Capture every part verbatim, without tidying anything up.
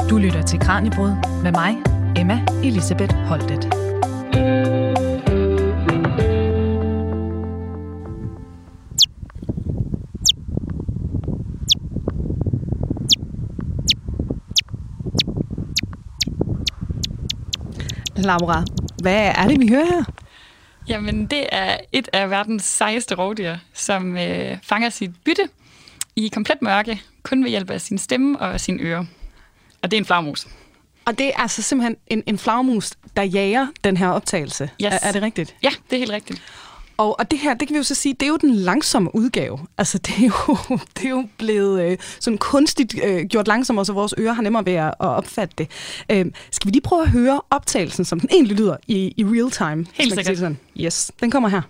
Du lytter til Kraniebrud med mig, Emma Elisabeth Holtet. Laura, hvad er det, vi hører her? Jamen, det er et af verdens sejeste rovdyr, som øh, fanger sit bytte i komplet mørke, kun ved hjælp af sin stemme og sine ører. Og det er en flagermus. Og det er altså simpelthen en, en flagermus, der jager den her optagelse. Yes. Er, er det rigtigt? Ja, det er helt rigtigt. Og, og det her, det kan vi jo så sige, det er jo den langsomme udgave. Altså, det er jo, det er jo blevet øh, sådan kunstigt øh, gjort langsommere, så vores ører har nemmere ved at, at opfatte det. Øh, skal vi lige prøve at høre optagelsen, som den egentlig lyder i, i real time? Helt sikkert. Sådan. Yes, den kommer her.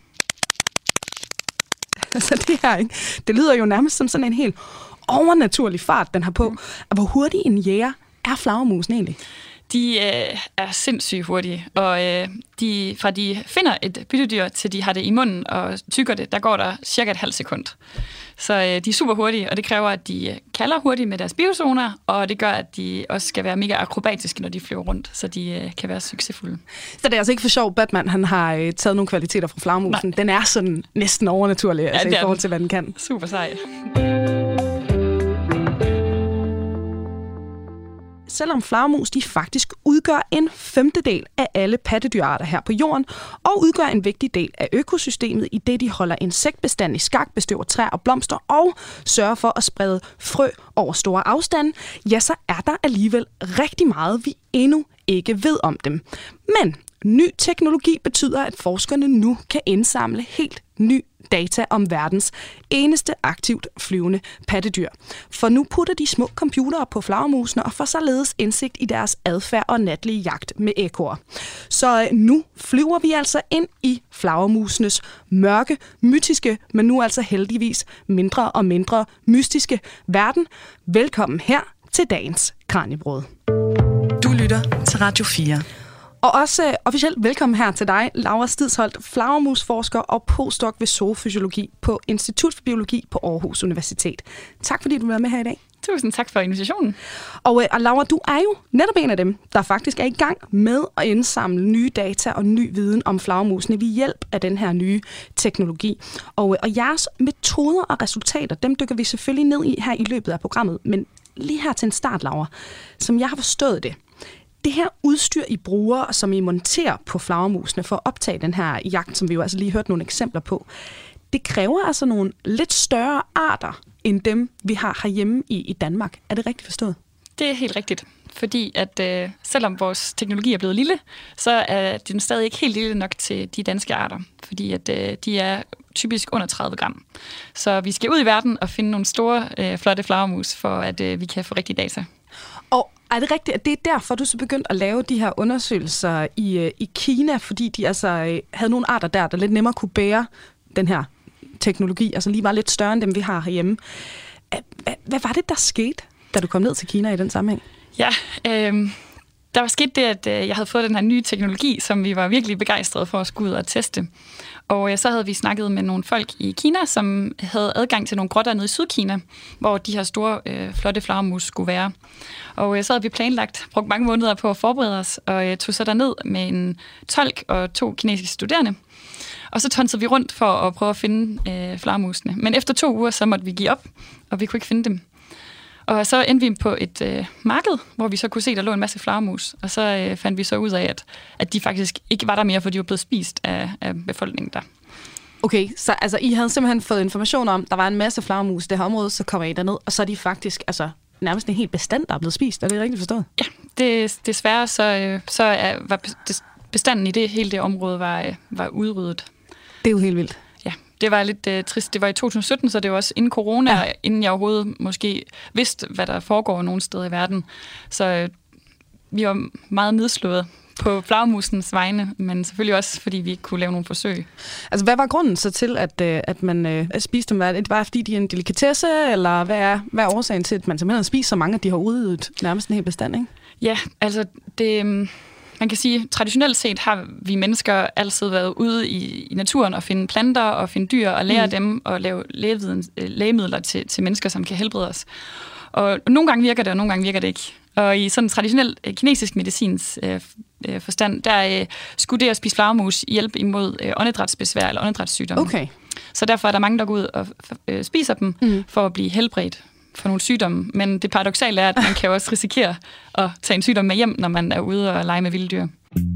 Altså, det her, ikke? Det lyder jo nærmest som sådan en helt overnaturlig fart, den har på. Mm. Og hvor hurtig en jæger er flagermusen egentlig? De øh, er sindssygt hurtige, og øh, de, fra de finder et byttedyr, til de har det i munden og tykker det, der går der cirka et halvt sekund. Så øh, de er super hurtige, og det kræver, at de kalder hurtigt med deres biozoner, og det gør, at de også skal være mega akrobatiske, når de flyver rundt, så de øh, kan være succesfulde. Så det er altså ikke for sjov, Batman han har øh, taget nogle kvaliteter fra flagermusen. Den er sådan næsten overnaturlig, ja, altså, i forhold til, hvad den kan. Super sej. Selvom flagermus de faktisk udgør en femtedel af alle pattedyrarter her på jorden, og udgør en vigtig del af økosystemet, i det de holder insektbestand i skak, bestøver træer og blomster, og sørger for at sprede frø over store afstande, ja, så er der alligevel rigtig meget, vi endnu ikke ved om dem. Men ny teknologi betyder, at forskerne nu kan indsamle helt ny data om verdens eneste aktivt flyvende pattedyr. For nu putter de små computere på flagermusene og får således indsigt i deres adfærd og natlige jagt med ekkoer. Så nu flyver vi altså ind i flagermusenes mørke, mytiske, men nu altså heldigvis mindre og mindre mystiske verden. Velkommen her til dagens Kraniebrud. Du lytter til Radio fire. Og også uh, officielt velkommen her til dig, Laura Stidsholt, flagermusforsker og postdoc ved zoofysiologi på Institut for Biologi på Aarhus Universitet. Tak fordi du er med her i dag. Tusind tak for invitationen. Og, uh, og Laura, du er jo netop en af dem, der faktisk er i gang med at indsamle nye data og ny viden om flagermusene ved hjælp af den her nye teknologi. Og, uh, og jeres metoder og resultater, dem dykker vi selvfølgelig ned i her i løbet af programmet. Men lige her til en start, Laura, som jeg har forstået det, det her udstyr, I bruger, som I monterer på flagermusene for at optage den her jagt, som vi jo altså lige hørte nogle eksempler på, det kræver altså nogle lidt større arter, end dem, vi har herhjemme i, i Danmark. Er det rigtigt forstået? Det er helt rigtigt, fordi at øh, selvom vores teknologi er blevet lille, så er den stadig ikke helt lille nok til de danske arter, fordi at øh, de er typisk under tredive gram. Så vi skal ud i verden og finde nogle store, øh, flotte flagermus, for at øh, vi kan få rigtige data. Og er det rigtigt, at det er derfor, du så begyndte at lave de her undersøgelser i, i Kina, fordi de altså havde nogle arter der, der lidt nemmere kunne bære den her teknologi, altså lige var lidt større end dem, vi har herhjemme. Hvad, hvad var det, der skete, da du kom ned til Kina i den sammenhæng? Ja, øh, der var sket det, at øh, jeg havde fået den her nye teknologi, som vi var virkelig begejstrede for at skulle ud og teste. Og øh, så havde vi snakket med nogle folk i Kina, som havde adgang til nogle grotter nede i Sydkina, hvor de her store, øh, flotte flagermus skulle være. Og øh, så havde vi planlagt, brugt mange måneder på at forberede os, og øh, tog så derned med en tolk og to kinesiske studerende. Og så tonsede vi rundt for at prøve at finde øh, flagermusene. Men efter to uger, så måtte vi give op, og vi kunne ikke finde dem. Og så endte vi på et øh, marked, hvor vi så kunne se, der lå en masse flagermus. Og så øh, fandt vi så ud af, at, at de faktisk ikke var der mere, for de var blevet spist af, af befolkningen der. Okay, så altså, I havde simpelthen fået information om, der var en masse flagermus i det her område, så kommer I derned, og så er de faktisk altså, nærmest en helt bestand, der er blevet spist. Er det rigtigt forstået? Ja, det, desværre så, øh, så er, var bestanden i det hele det område var, øh, var udryddet. Det er jo helt vildt. Ja, det var lidt uh, trist. Det var i to tusind sytten, så det var også inden corona, ja. Inden jeg overhovedet måske vidste, hvad der foregår nogle steder i verden. Så uh, vi var meget nedslået på flagermusens vegne, men selvfølgelig også, fordi vi ikke kunne lave nogle forsøg. Altså, hvad var grunden så til, at, at man øh, spiste dem? Er det bare, fordi de er en delikatesse, eller hvad er, hvad er årsagen til, at man simpelthen har spist så mange, at de har udryddet nærmest en hel bestand, ikke? Ja, altså, det, man kan sige, traditionelt set har vi mennesker altid været ude i, i naturen og finde planter og finde dyr og lære mm. dem og lave lægemidler til, til mennesker, som kan helbrede os. Og nogle gange virker det, og nogle gange virker det ikke. Og i sådan traditionel øh, kinesisk medicins øh, øh, forstand, der øh, skulle det at spise flagermus hjælpe imod øh, åndedrætsbesvær eller åndedrætssygdomme. Okay. Så derfor er der mange, der går ud og øh, spiser dem mm. for at blive helbredt for nogle sygdomme. Men det paradoksale er, at man kan også risikere at tage en sygdom med hjem, når man er ude og lege med vilde dyr.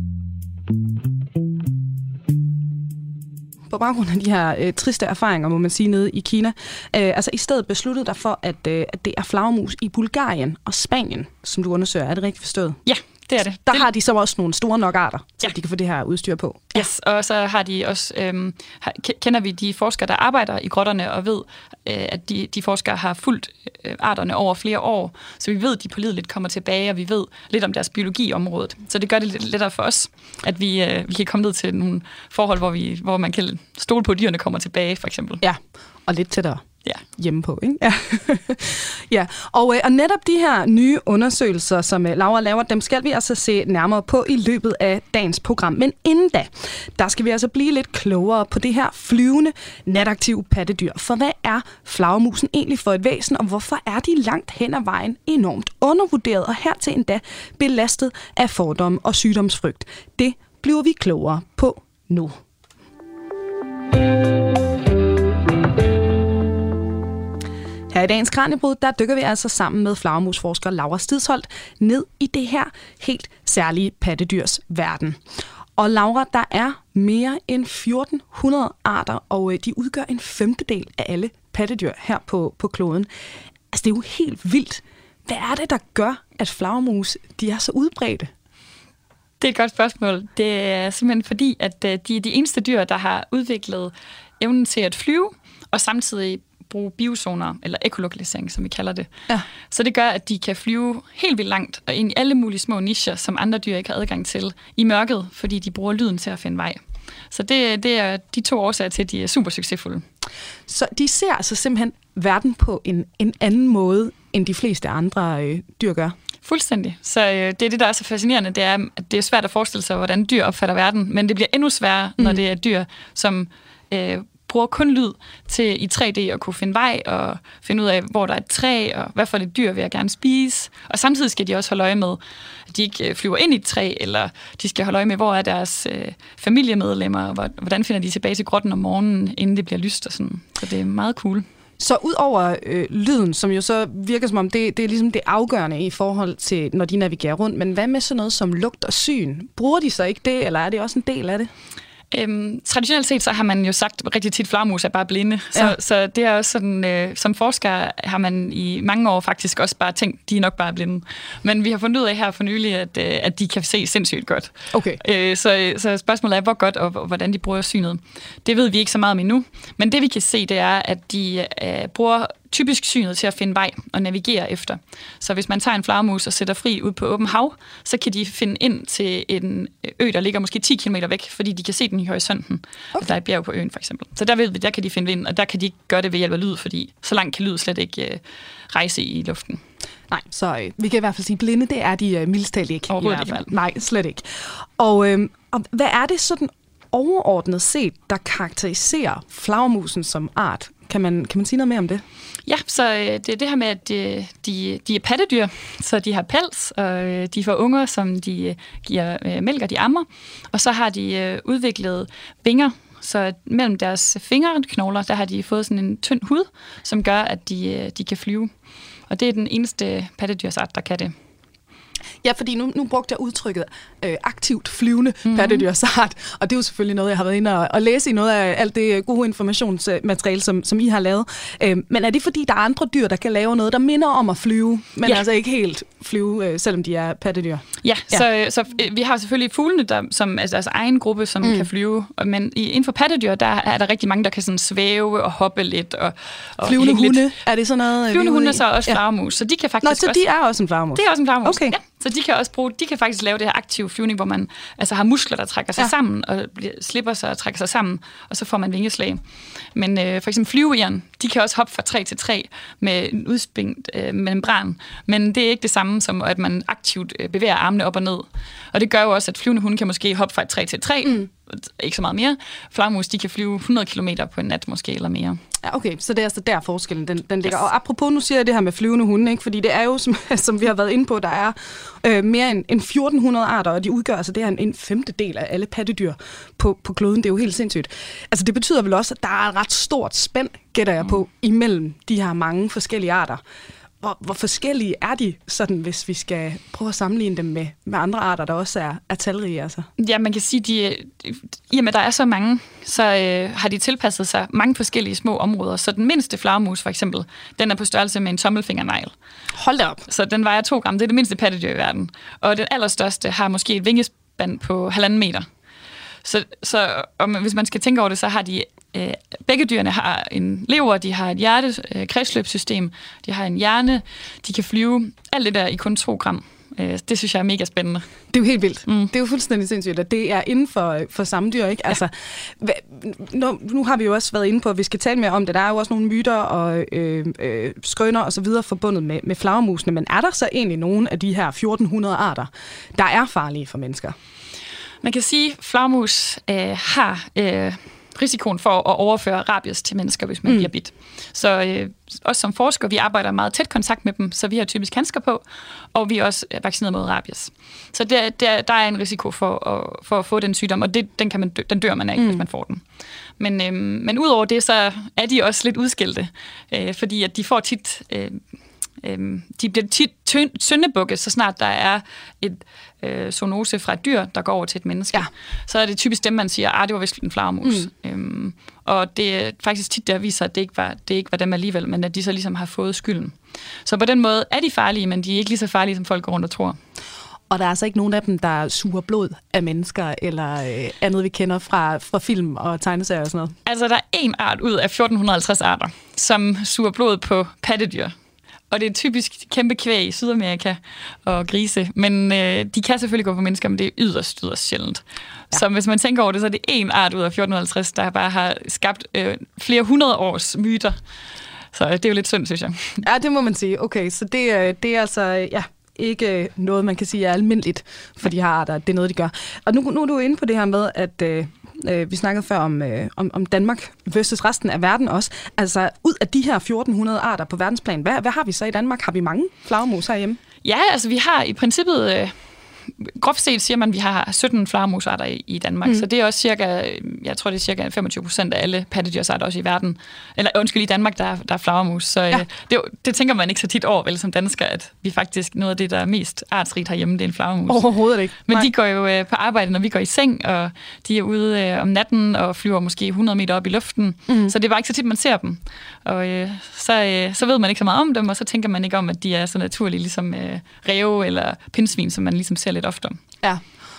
På baggrund af de her øh, triste erfaringer, må man sige, nede i Kina, øh, altså i stedet besluttede der for, at, øh, at det er flagermus i Bulgarien og Spanien, som du undersøger. Er det rigtigt forstået? Ja, det er det. Der det... har de så også nogle store nok arter, så ja. de kan få det her udstyr på. Ja. Yes, og så har de også, øhm, kender vi de forskere, der arbejder i grotterne, og ved, øh, at de, de forskere har fulgt øh, arterne over flere år, så vi ved, at de pålideligt kommer tilbage, og vi ved lidt om deres biologi i området. Så det gør det lidt lettere for os, at vi, øh, vi kan komme ned til nogle forhold, hvor, vi, hvor man kan stole på, at dyrene kommer tilbage, for eksempel. Ja, og lidt tættere. Ja. Hjemme på, ikke? Ja. ja. Og, øh, og netop de her nye undersøgelser, som øh, Laura laver, dem skal vi altså se nærmere på i løbet af dagens program. Men inden da, der skal vi altså blive lidt klogere på det her flyvende, nataktive pattedyr. For hvad er flagermusen egentlig for et væsen, og hvorfor er de langt hen ad vejen enormt undervurderet, og hertil endda belastet af fordomme og sygdomsfrygt? Det bliver vi klogere på nu. Her i dagens Kraniebrud, der dykker vi altså sammen med flagermusforsker Laura Stidsholt ned i det her helt særlige pattedyrs verden. Og Laura, der er mere end fjorten hundrede arter, og de udgør en femtedel af alle pattedyr her på, på kloden. Altså, det er jo helt vildt. Hvad er det, der gør, at flagermus, de er så udbredte? Det er et godt spørgsmål. Det er simpelthen fordi, at de er de eneste dyr, der har udviklet evnen til at flyve, og samtidig bruge biozoner, eller ekolokalisering, som vi kalder det. Ja. Så det gør, at de kan flyve helt vildt langt, og ind i alle mulige små nicher, som andre dyr ikke har adgang til, i mørket, fordi de bruger lyden til at finde vej. Så det, det er de to årsager til, at de er super succesfulde. Så de ser altså simpelthen verden på en, en anden måde, end de fleste andre øh, dyr gør? Fuldstændig. Så øh, det er det, der er så fascinerende, det er, at det er svært at forestille sig, hvordan dyr opfatter verden, men det bliver endnu sværere, mm. når det er dyr, som øh, bruger kun lyd til i tre D at kunne finde vej og finde ud af, hvor der er et træ, og hvad for et dyr vil jeg gerne spise. Og samtidig skal de også holde øje med, at de ikke flyver ind i et træ, eller de skal holde øje med, hvor er deres øh, familiemedlemmer, og hvordan finder de tilbage til grotten om morgenen, inden det bliver lyst og sådan. Så det er meget cool. Så ud over øh, lyden, som jo så virker som om, det, det er ligesom det afgørende i forhold til, når de navigerer rundt, men hvad med sådan noget som lugt og syn? Bruger de så ikke det, eller er det også en del af det? Øhm, traditionelt set, så har man jo sagt rigtig tit, at flagermus er bare blinde. Så, ja. så det er også sådan, øh, som forsker har man i mange år faktisk også bare tænkt, de er nok bare blinde. Men vi har fundet ud af her for nylig, at, øh, at de kan se sindssygt godt. Okay. Øh, så, så spørgsmålet er, hvor godt og, og hvordan de bruger synet. Det ved vi ikke så meget om endnu. Men det vi kan se, det er, at de øh, bruger typisk synet til at finde vej og navigere efter. Så hvis man tager en flagermus og sætter fri ud på åben hav, så kan de finde ind til en ø, der ligger måske ti kilometer væk, fordi de kan se den i horisonten. Okay. Der er et bjerg på øen, for eksempel. Så der ved vi, der kan de finde ind, og der kan de ikke gøre det ved hjælp af lyd, fordi så langt kan lyd slet ikke øh, rejse i luften. Nej, så øh, vi kan i hvert fald sige, blinde, det er de øh, mildest talt ikke. Overhovedet ikke. Nej, slet ikke. Og, øh, og hvad er det sådan overordnet set, der karakteriserer flagermusen som art? Kan man, kan man sige noget mere om det? Ja, så øh, det er det her med, at de, de, de er pattedyr, så de har pels, og øh, de får unger, som de øh, giver øh, mælk, og de ammer. Og så har de øh, udviklet vinger, så mellem deres fingerknogler, der har de fået sådan en tynd hud, som gør, at de, øh, de kan flyve. Og det er den eneste pattedyrsart, der kan det. Ja, fordi nu, nu brugte jeg udtrykket øh, aktivt flyvende mm-hmm. pattedyrsart, og det er jo selvfølgelig noget, jeg har været inde og, og læse i noget af alt det gode informationsmateriale, som, som I har lavet. Øh, men er det fordi, der er andre dyr, der kan lave noget, der minder om at flyve, men ja. altså ikke helt flyve, øh, selvom de er pattedyr? Ja, ja. Så, så øh, vi har selvfølgelig fuglene, der, som altså deres egen gruppe, som mm. kan flyve, men inden for pattedyr, der er der rigtig mange, der kan sådan svæve og hoppe lidt. Og, og flyvende hunde, lidt. Er det sådan noget? Flyvende hunde er så også flagermus, så de kan faktisk Nå, så også... de er også en flagermus? Det er også en flagermus, okay. Ja. Så de kan også bruge, de kan faktisk lave det her aktive flyvning, hvor man altså har muskler, der trækker sig ja. sammen, og slipper sig og trækker sig sammen, og så får man vingeslag. Men øh, for eksempel flyveegern, de kan også hoppe fra træ til træ med en udspængt øh, membran, men det er ikke det samme som, at man aktivt øh, bevæger armene op og ned. Og det gør jo også, at flyvende hunde kan måske hoppe fra et træ til et træ, mm. ikke så meget mere. Flagermus, de kan flyve hundrede kilometer på en nat måske, eller mere. Ja, okay, så det er altså der forskellen, den, den ligger. Yes. Og apropos, nu siger jeg det her med flyvende hunde, ikke? Fordi det er jo, som, som vi har været inde på, der er øh, mere end, end fjorten hundrede arter, og de udgør altså det her en, en femtedel af alle pattedyr på, på kloden. Det er jo helt sindssygt. Altså det betyder vel også, at der er et ret stort spænd, gætter jeg på, imellem de her mange forskellige arter. Hvor, hvor forskellige er de, sådan, hvis vi skal prøve at sammenligne dem med, med andre arter, der også er, er talrige? Altså? Ja, man kan sige, de, i og med, der er så mange, så øh, har de tilpasset sig mange forskellige små områder. Så den mindste flagermus, for eksempel, den er på størrelse med en tommelfingernegl. Hold da op. Så den vejer to gram. Det er det mindste pattedyr i verden. Og den allerstørste har måske et vingespand på halvanden meter. Så, så om, hvis man skal tænke over det, så har de øh, begge dyrene har en lever, de har et hjerte, øh, kredsløbssystem, de har en hjerne, de kan flyve. Alt det der i kun to gram. Øh, det synes jeg er mega spændende. Det er jo helt vildt. Mm. Det er jo fuldstændig sindssygt, at det er inden for, for samme dyr, ikke? Ja. Altså, hva, nu, nu har vi jo også været inde på, at vi skal tale mere om det. Der er jo også nogle myter og øh, øh, skrøner og så videre forbundet med, med flagermusene. Men er der så egentlig nogle af de her fjorten hundrede arter, der er farlige for mennesker? Man kan sige, at flagermus øh, har øh, risikoen for at overføre rabies til mennesker, hvis man mm. bliver bidt. Så øh, også som forskere, vi arbejder meget tæt kontakt med dem, så vi har typisk handsker på, og vi er også vaccineret mod rabies. Så der, der, der er en risiko for at, for at få den sygdom, og det, den, kan man dø, den dør man af, mm. hvis man får den. Men, øh, men udover det, så er de også lidt udskilte, øh, fordi at de får tit... Øh, De bliver tit syndebukket, så snart der er et øh, zoonose fra et dyr, der går over til et menneske. Ja. Så er det typisk dem, man siger, at det var vist en flagermus. Mm. Øhm, og det er faktisk tit, der viser, at det ikke, var, det ikke var dem alligevel, men at de så ligesom har fået skylden. Så på den måde er de farlige, men de er ikke lige så farlige, som folk går rundt og tror. Og der er altså ikke nogen af dem, der suger blod af mennesker, eller øh, andet, vi kender fra, fra film og tegneserier og sådan noget? Altså, der er en art ud af fjorten halvtreds arter, som suger blod på pattedyr. Og det er typisk kæmpe kvæg i Sydamerika og grise, men øh, de kan selvfølgelig gå på mennesker, men det er yderst, yderst sjældent. Ja. Så hvis man tænker over det, så er det en art ud af fjorten halvtreds, der bare har skabt øh, flere hundrede års myter. Så det er jo lidt synd, synes jeg. Ja, det må man sige. Okay, så det, det er altså ja, ikke noget, man kan sige er almindeligt for de her arter. Det er noget, de gør. Og nu, nu er du inde på det her med, at... Øh, Vi snakkede før om, øh, om, om Danmark versus resten af verden også. Altså, ud af de her fjorten hundrede arter på verdensplan, hvad, hvad har vi så i Danmark? Har vi mange flagermus herhjemme? Ja, altså vi har i princippet... Øh groft set siger man, at vi har sytten flagermusarter i, i Danmark, mm. så det er også cirka, jeg tror det er cirka femogtyve procent af alle pattedyrsarter også i verden, eller undskyld, i Danmark, der er, der er flagermus, så ja. øh, det, det tænker man ikke så tit over, vel, som dansker, at vi faktisk, noget af det, der er mest artsrigt herhjemme, det er en flagermus. Overhovedet ikke. Men Nej. De går jo øh, på arbejde, når vi går i seng, og de er ude øh, om natten og flyver måske hundrede meter op i luften, mm. så det er bare ikke så tit, man ser dem. Og øh, så, øh, så ved man ikke så meget om dem, og så tænker man ikke om, at de er så naturlige, ligesom øh, ræve eller pindsvin, som man ligesom ser lidt ofte om. Ja,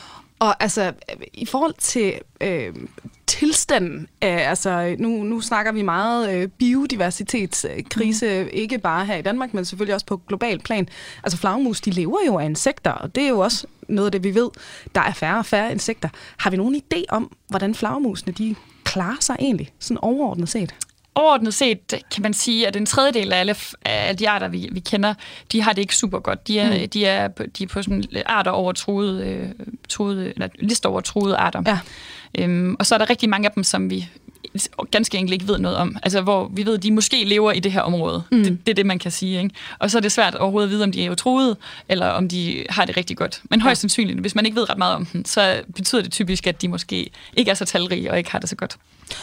og altså i forhold til øh, tilstanden af, altså nu, nu snakker vi meget øh, biodiversitetskrise, mm. ikke bare her i Danmark, men selvfølgelig også på global plan. Altså flagermus, de lever jo af insekter, og det er jo også noget af det, vi ved. Der er færre og færre insekter. Har vi nogen idé om, hvordan flagermusene, de klarer sig egentlig, sådan overordnet set? Overordnet set kan man sige, at en tredjedel af alle af de arter, vi, vi kender, de har det ikke super godt. De er, mm. de er, de er på sådan arter over truede, øh, truede, eller lister over truede arter. Ja. Øhm, og så er der rigtig mange af dem, som vi ganske enkelt ikke ved noget om. Altså, hvor vi ved, at de måske lever i det her område. Mm. Det, det er det, man kan sige. Ikke? Og så er det svært overhovedet at vide, om de er truede, eller om de har det rigtig godt. Men højst ja. sandsynligt, hvis man ikke ved ret meget om dem, så betyder det typisk, at de måske ikke er så talrige og ikke har det så godt.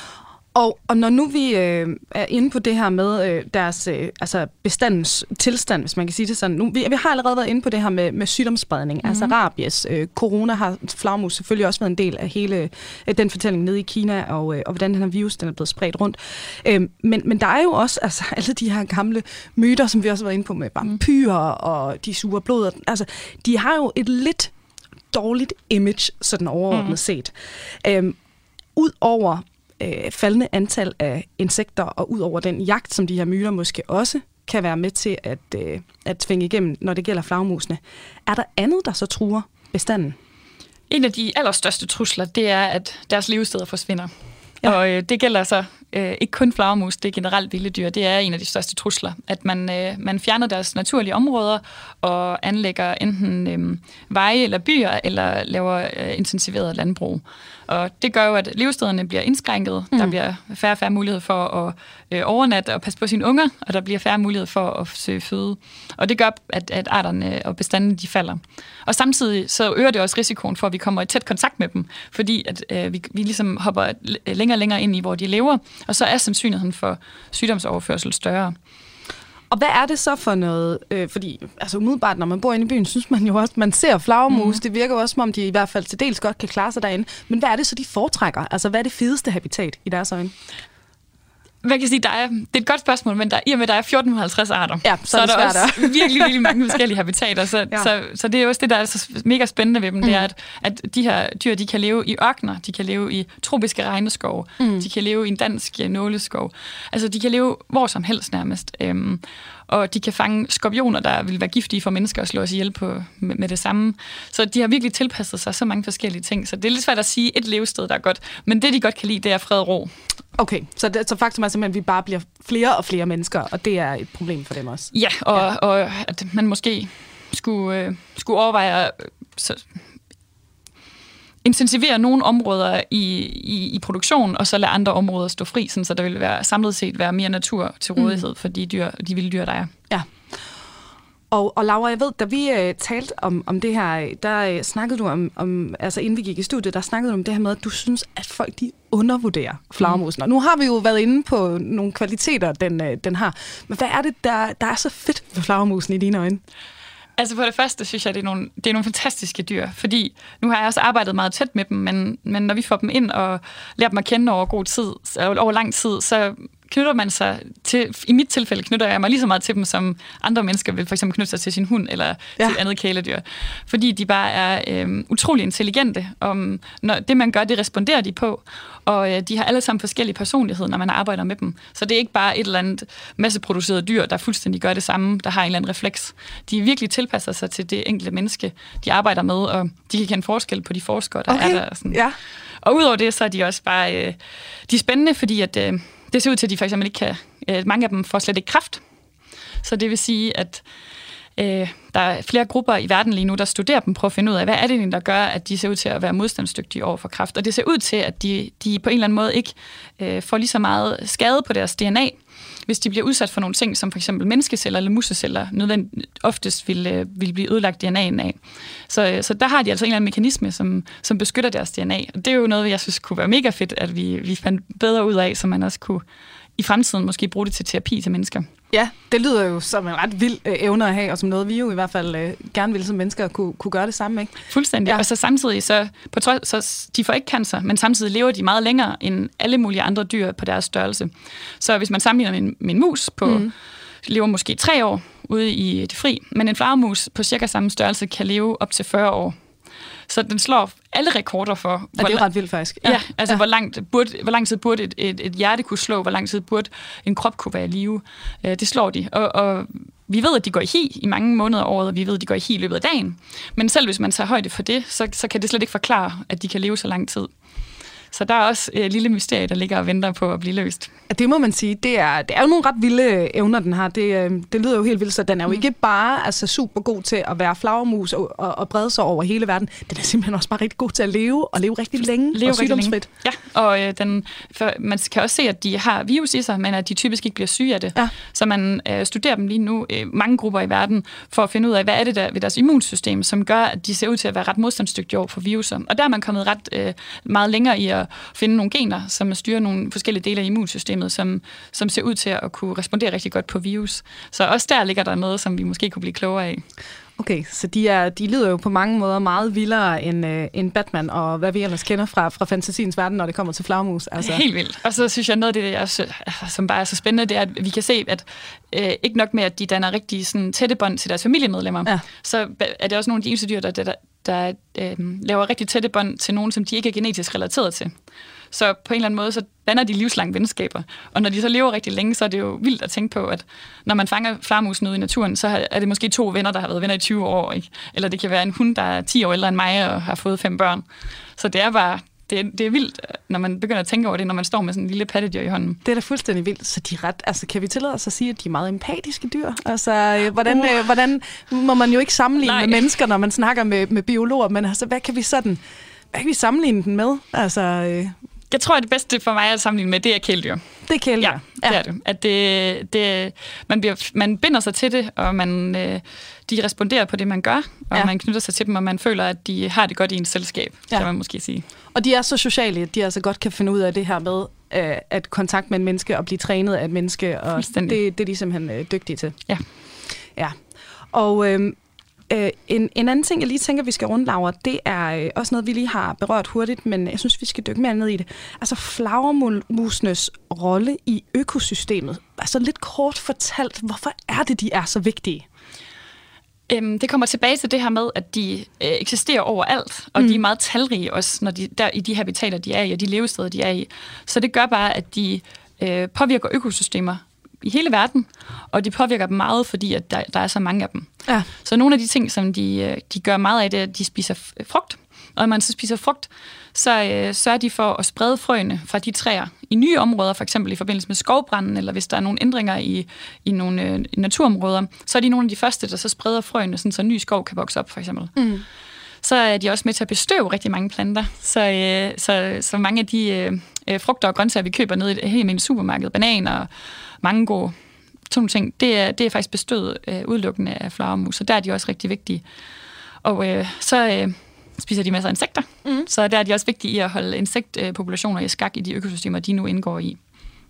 Og, og når nu vi øh, er inde på det her med øh, deres øh, altså bestandens tilstand, hvis man kan sige det sådan. Nu, vi, vi har allerede været inde på det her med, med sygdomsspredning, mm-hmm. altså rabies. Øh, corona har flagermus selvfølgelig også været en del af hele øh, den fortælling nede i Kina, og, øh, og hvordan den her virus den er blevet spredt rundt. Øh, men, men der er jo også altså, alle de her gamle myter, som vi også har været inde på med vampyrer, mm. og de suger blod. Altså, de har jo et lidt dårligt image, sådan overordnet mm. set. Øh, Udover Øh, faldende antal af insekter, og ud over den jagt, som de her myter måske også kan være med til at, øh, at tvinge igennem, når det gælder flagermusene. Er der andet, der så truer bestanden? En af de allerstørste trusler, det er, at deres levesteder forsvinder. Ja. Og øh, det gælder så øh, ikke kun flagermus, det er generelt vilde dyr, det er en af de største trusler, at man, øh, man fjerner deres naturlige områder og anlægger enten øh, veje eller byer, eller laver øh, intensiveret landbrug. Og det gør jo, at levestederne bliver indskrænket, mm. der bliver færre og færre mulighed for at øh, overnatte og passe på sine unger, og der bliver færre mulighed for at søge føde. Og det gør, at, at arterne og bestandene de falder. Og samtidig så øger det også risikoen for, at vi kommer i tæt kontakt med dem, fordi at, øh, vi, vi ligesom hopper længere og længere ind i, hvor de lever, og så er sandsynligheden for sygdomsoverførsel større. Og hvad er det så for noget? Øh, fordi altså umiddelbart, når man bor inde i byen, synes man jo også, man ser flagermus. Mm. Det virker jo også, som om de i hvert fald til dels godt kan klare sig derinde. Men hvad er det så, de foretrækker? Altså, hvad er det fedeste habitat i deres øjne? Hvad kan jeg sige, der er, det er et godt spørgsmål, men der, i og med, der er fjorten halvtreds arter, ja, så, så er der også der. virkelig, virkelig mange forskellige habitater. Så, ja. så, så det er også det, der er så mega spændende ved dem, mm. det er, at, at de her dyr, de kan leve i ørkener, de kan leve i tropiske regneskov, mm. de kan leve i en dansk nåleskov. Altså, de kan leve hvor som helst nærmest. Øhm, og de kan fange skorpioner, der vil være giftige for mennesker og slå os ihjel på, med, med det samme. Så de har virkelig tilpasset sig så mange forskellige ting. Så det er lidt svært at sige et levested, der er godt. Men det, de godt kan lide, det er fred og ro. Okay, så, det, så faktum er simpelthen, at vi bare bliver flere og flere mennesker, og det er et problem for dem også. Ja, og, ja. og at man måske skulle, øh, skulle overveje at så, intensivere nogle områder i, i, i produktion, og så lade andre områder stå fri, sådan, så der vil være, samlet set være mere natur til rådighed mm. for de, dyr, de vilde dyr, der er. Ja. Og, og Laura, jeg ved, da vi øh, talte om, om det her, der øh, snakkede du om, om, altså inden vi gik i studiet, der snakkede du om det her med, at du synes, at folk de undervurderer flagermusen. Mm. Og nu har vi jo været inde på nogle kvaliteter, den, øh, den har. Men hvad er det, der, der er så fedt ved flagermusen i dine øjne? Altså for det første synes jeg, det er nogle, det er nogle fantastiske dyr, fordi nu har jeg også arbejdet meget tæt med dem, men, men når vi får dem ind og lærer dem at kende over god tid, over lang tid, så knytter man sig til, i mit tilfælde knytter jeg mig lige så meget til dem, som andre mennesker vil for eksempel knytte sig til sin hund eller ja. til et andet kæledyr. Fordi de bare er øh, utrolig intelligente. Om, når det, man gør, det responderer de på. Og øh, de har alle sammen forskellige personligheder, når man arbejder med dem. Så det er ikke bare et eller andet masseproduceret dyr, der fuldstændig gør det samme, der har en eller anden refleks. De virkelig tilpasser sig til det enkelte menneske, de arbejder med, og de kan kende forskel på de forskere, der okay. er der. Sådan. Ja. Og udover det, så er de også bare øh, de er spændende, fordi at, øh, det ser ud til, at de for eksempel ikke kan, øh, mange af dem får slet ikke kræft. Så det vil sige, at øh, der er flere grupper i verden lige nu, der studerer dem, prøver at finde ud af, hvad er det egentlig, der gør, at de ser ud til at være modstandsdygtige over for kræft. Og det ser ud til, at de, de på en eller anden måde ikke øh, får lige så meget skade på deres D N A, hvis de bliver udsat for nogle ting, som for eksempel menneskeceller eller museceller, nødvendigt oftest vil, øh, vil blive ødelagt D N A'en af. Så, så der har de altså en eller anden mekanisme, som, som beskytter deres D N A. Og det er jo noget, jeg synes kunne være mega fedt, at vi, vi fandt bedre ud af, så man også kunne i fremtiden måske bruge det til terapi til mennesker. Ja, det lyder jo som en ret vild øh, evne at have, og som noget, vi jo i hvert fald øh, gerne vil som mennesker kunne, kunne gøre det samme, ikke? Fuldstændig. Ja. Og så samtidig, så, på trods, så de får ikke cancer, men samtidig lever de meget længere end alle mulige andre dyr på deres størrelse. Så hvis man sammenligner med en, med en mus, på, mm. lever måske tre år ude i det fri, men en flagermus på cirka samme størrelse kan leve op til fyrre år. Så den slår alle rekorder for... Ja, det er jo ret vildt faktisk. Ja, ja altså ja. Hvor, langt burde, hvor lang tid burde et, et, et hjerte kunne slå, hvor lang tid burde en krop kunne være i live. Det slår de. Og, og vi ved, at de går i hi i mange måneder af året, og vi ved, at de går i hi i løbet af dagen. Men selv hvis man tager højde for det, så, så kan det slet ikke forklare, at de kan leve så lang tid. Så der er også et lille mysterie, der ligger og venter på at blive løst. Ja, det må man sige. Det er, det er jo nogle ret vilde evner, den har. Det, det lyder jo helt vildt, så den er jo mm. ikke bare altså, super god til at være flagermus og, og, og brede sig over hele verden. Den er simpelthen også bare rigtig god til at leve, og leve rigtig længe leve og sygdomsfrit. Ja, og øh, den, for, man kan også se, at de har virus i sig, men at de typisk ikke bliver syge af det. Ja. Så man øh, studerer dem lige nu, øh, mange grupper i verden, for at finde ud af, hvad er det der ved deres immunsystem, som gør, at de ser ud til at være ret modstandsdygtige over for viruser. Og der er man kommet ret øh, meget længere i at finde nogle gener, som styrer nogle forskellige dele af immunsystemet, som, som ser ud til at kunne respondere rigtig godt på virus. Så også der ligger der noget, som vi måske kunne blive klogere af. Okay, så de, er, de lyder jo på mange måder meget vildere end, øh, end Batman, og hvad vi ellers kender fra, fra fantasiens verden, når det kommer til flagermus. Altså. Helt vildt. Og så synes jeg, noget af det, jeg, som bare er så spændende, det er, at vi kan se, at øh, ikke nok med, at de danner rigtig sådan, tætte bånd til deres familiemedlemmer, ja. Så er det også nogle af de eneste dyr, der, der, der øh, laver rigtig tætte bånd til nogen, som de ikke er genetisk relateret til. Så på en eller anden måde, så danner de livslange venskaber. Og når de så lever rigtig længe, så er det jo vildt at tænke på, at når man fanger flagermusen ude i naturen, så er det måske to venner, der har været venner i tyve år. Ikke? Eller det kan være en hund, der er ti år ældre end mig og har fået fem børn. Så det er bare, det, er, det er vildt, når man begynder at tænke over det, når man står med sådan en lille pattedyr i hånden. Det er da fuldstændig vildt. Så de er ret, altså, kan vi tillade os at sige, at de er meget empatiske dyr? Altså, øh, hvordan, uh. øh, hvordan må man jo ikke sammenligne Nej. med mennesker, når man snakker med, med biologer, men altså, hvad kan vi sådan, hvad kan vi sammenligne den med? Altså, øh... Jeg tror, at det bedste for mig at sammenligne med, det er kæledyr. Det er kæledyr? Ja, det ja. er det. At det, det man, bliver, man binder sig til det, og man, øh, de responderer på det, man gør, og ja. man knytter sig til dem, og man føler, at de har det godt i en selskab, ja. kan man måske sige. Og de er så sociale, at de altså godt kan finde ud af det her med øh, at kontakt med en menneske og blive trænet af et menneske, og det, det er de simpelthen øh, dygtige til. Ja. Ja. Og øh, øh, en, en anden ting, jeg lige tænker, vi skal runde, Laura, det er øh, også noget, vi lige har berørt hurtigt, men jeg synes, vi skal dykke mere ned i det. Altså flagermusenes rolle i økosystemet. Altså lidt kort fortalt, hvorfor er det, de er så vigtige? Øhm, det kommer tilbage til det her med, at de øh, eksisterer overalt, og mm. de er meget talrige også, når de, der, i de habitater, de er i, og de levesteder, de er i. Så det gør bare, at de øh, påvirker økosystemer i hele verden, og de påvirker dem meget, fordi at der, der er så mange af dem. Ja. Så nogle af de ting, som de, de gør meget af, det er, at de spiser frugt. Og når man så spiser frugt, så øh, sørger de for at sprede frøene fra de træer i nye områder, for eksempel i forbindelse med skovbranden, eller hvis der er nogle ændringer i, i nogle øh, naturområder, så er de nogle af de første, der så spreder frøene, sådan, så ny skov kan vokse op, for eksempel. Mm. Så er de også med til at bestøve rigtig mange planter. Så, øh, så, så mange af de øh, frugter og grøntsager, vi køber ned i et helt almindeligt supermarked, bananer, mango, sådan nogle ting, det er, det er faktisk bestøvet øh, udelukkende af flagermus, så der er de også rigtig vigtige. Og øh, så øh, spiser de masser af insekter, mm. så der er de også vigtige i at holde insektpopulationer i skak i de økosystemer, de nu indgår i.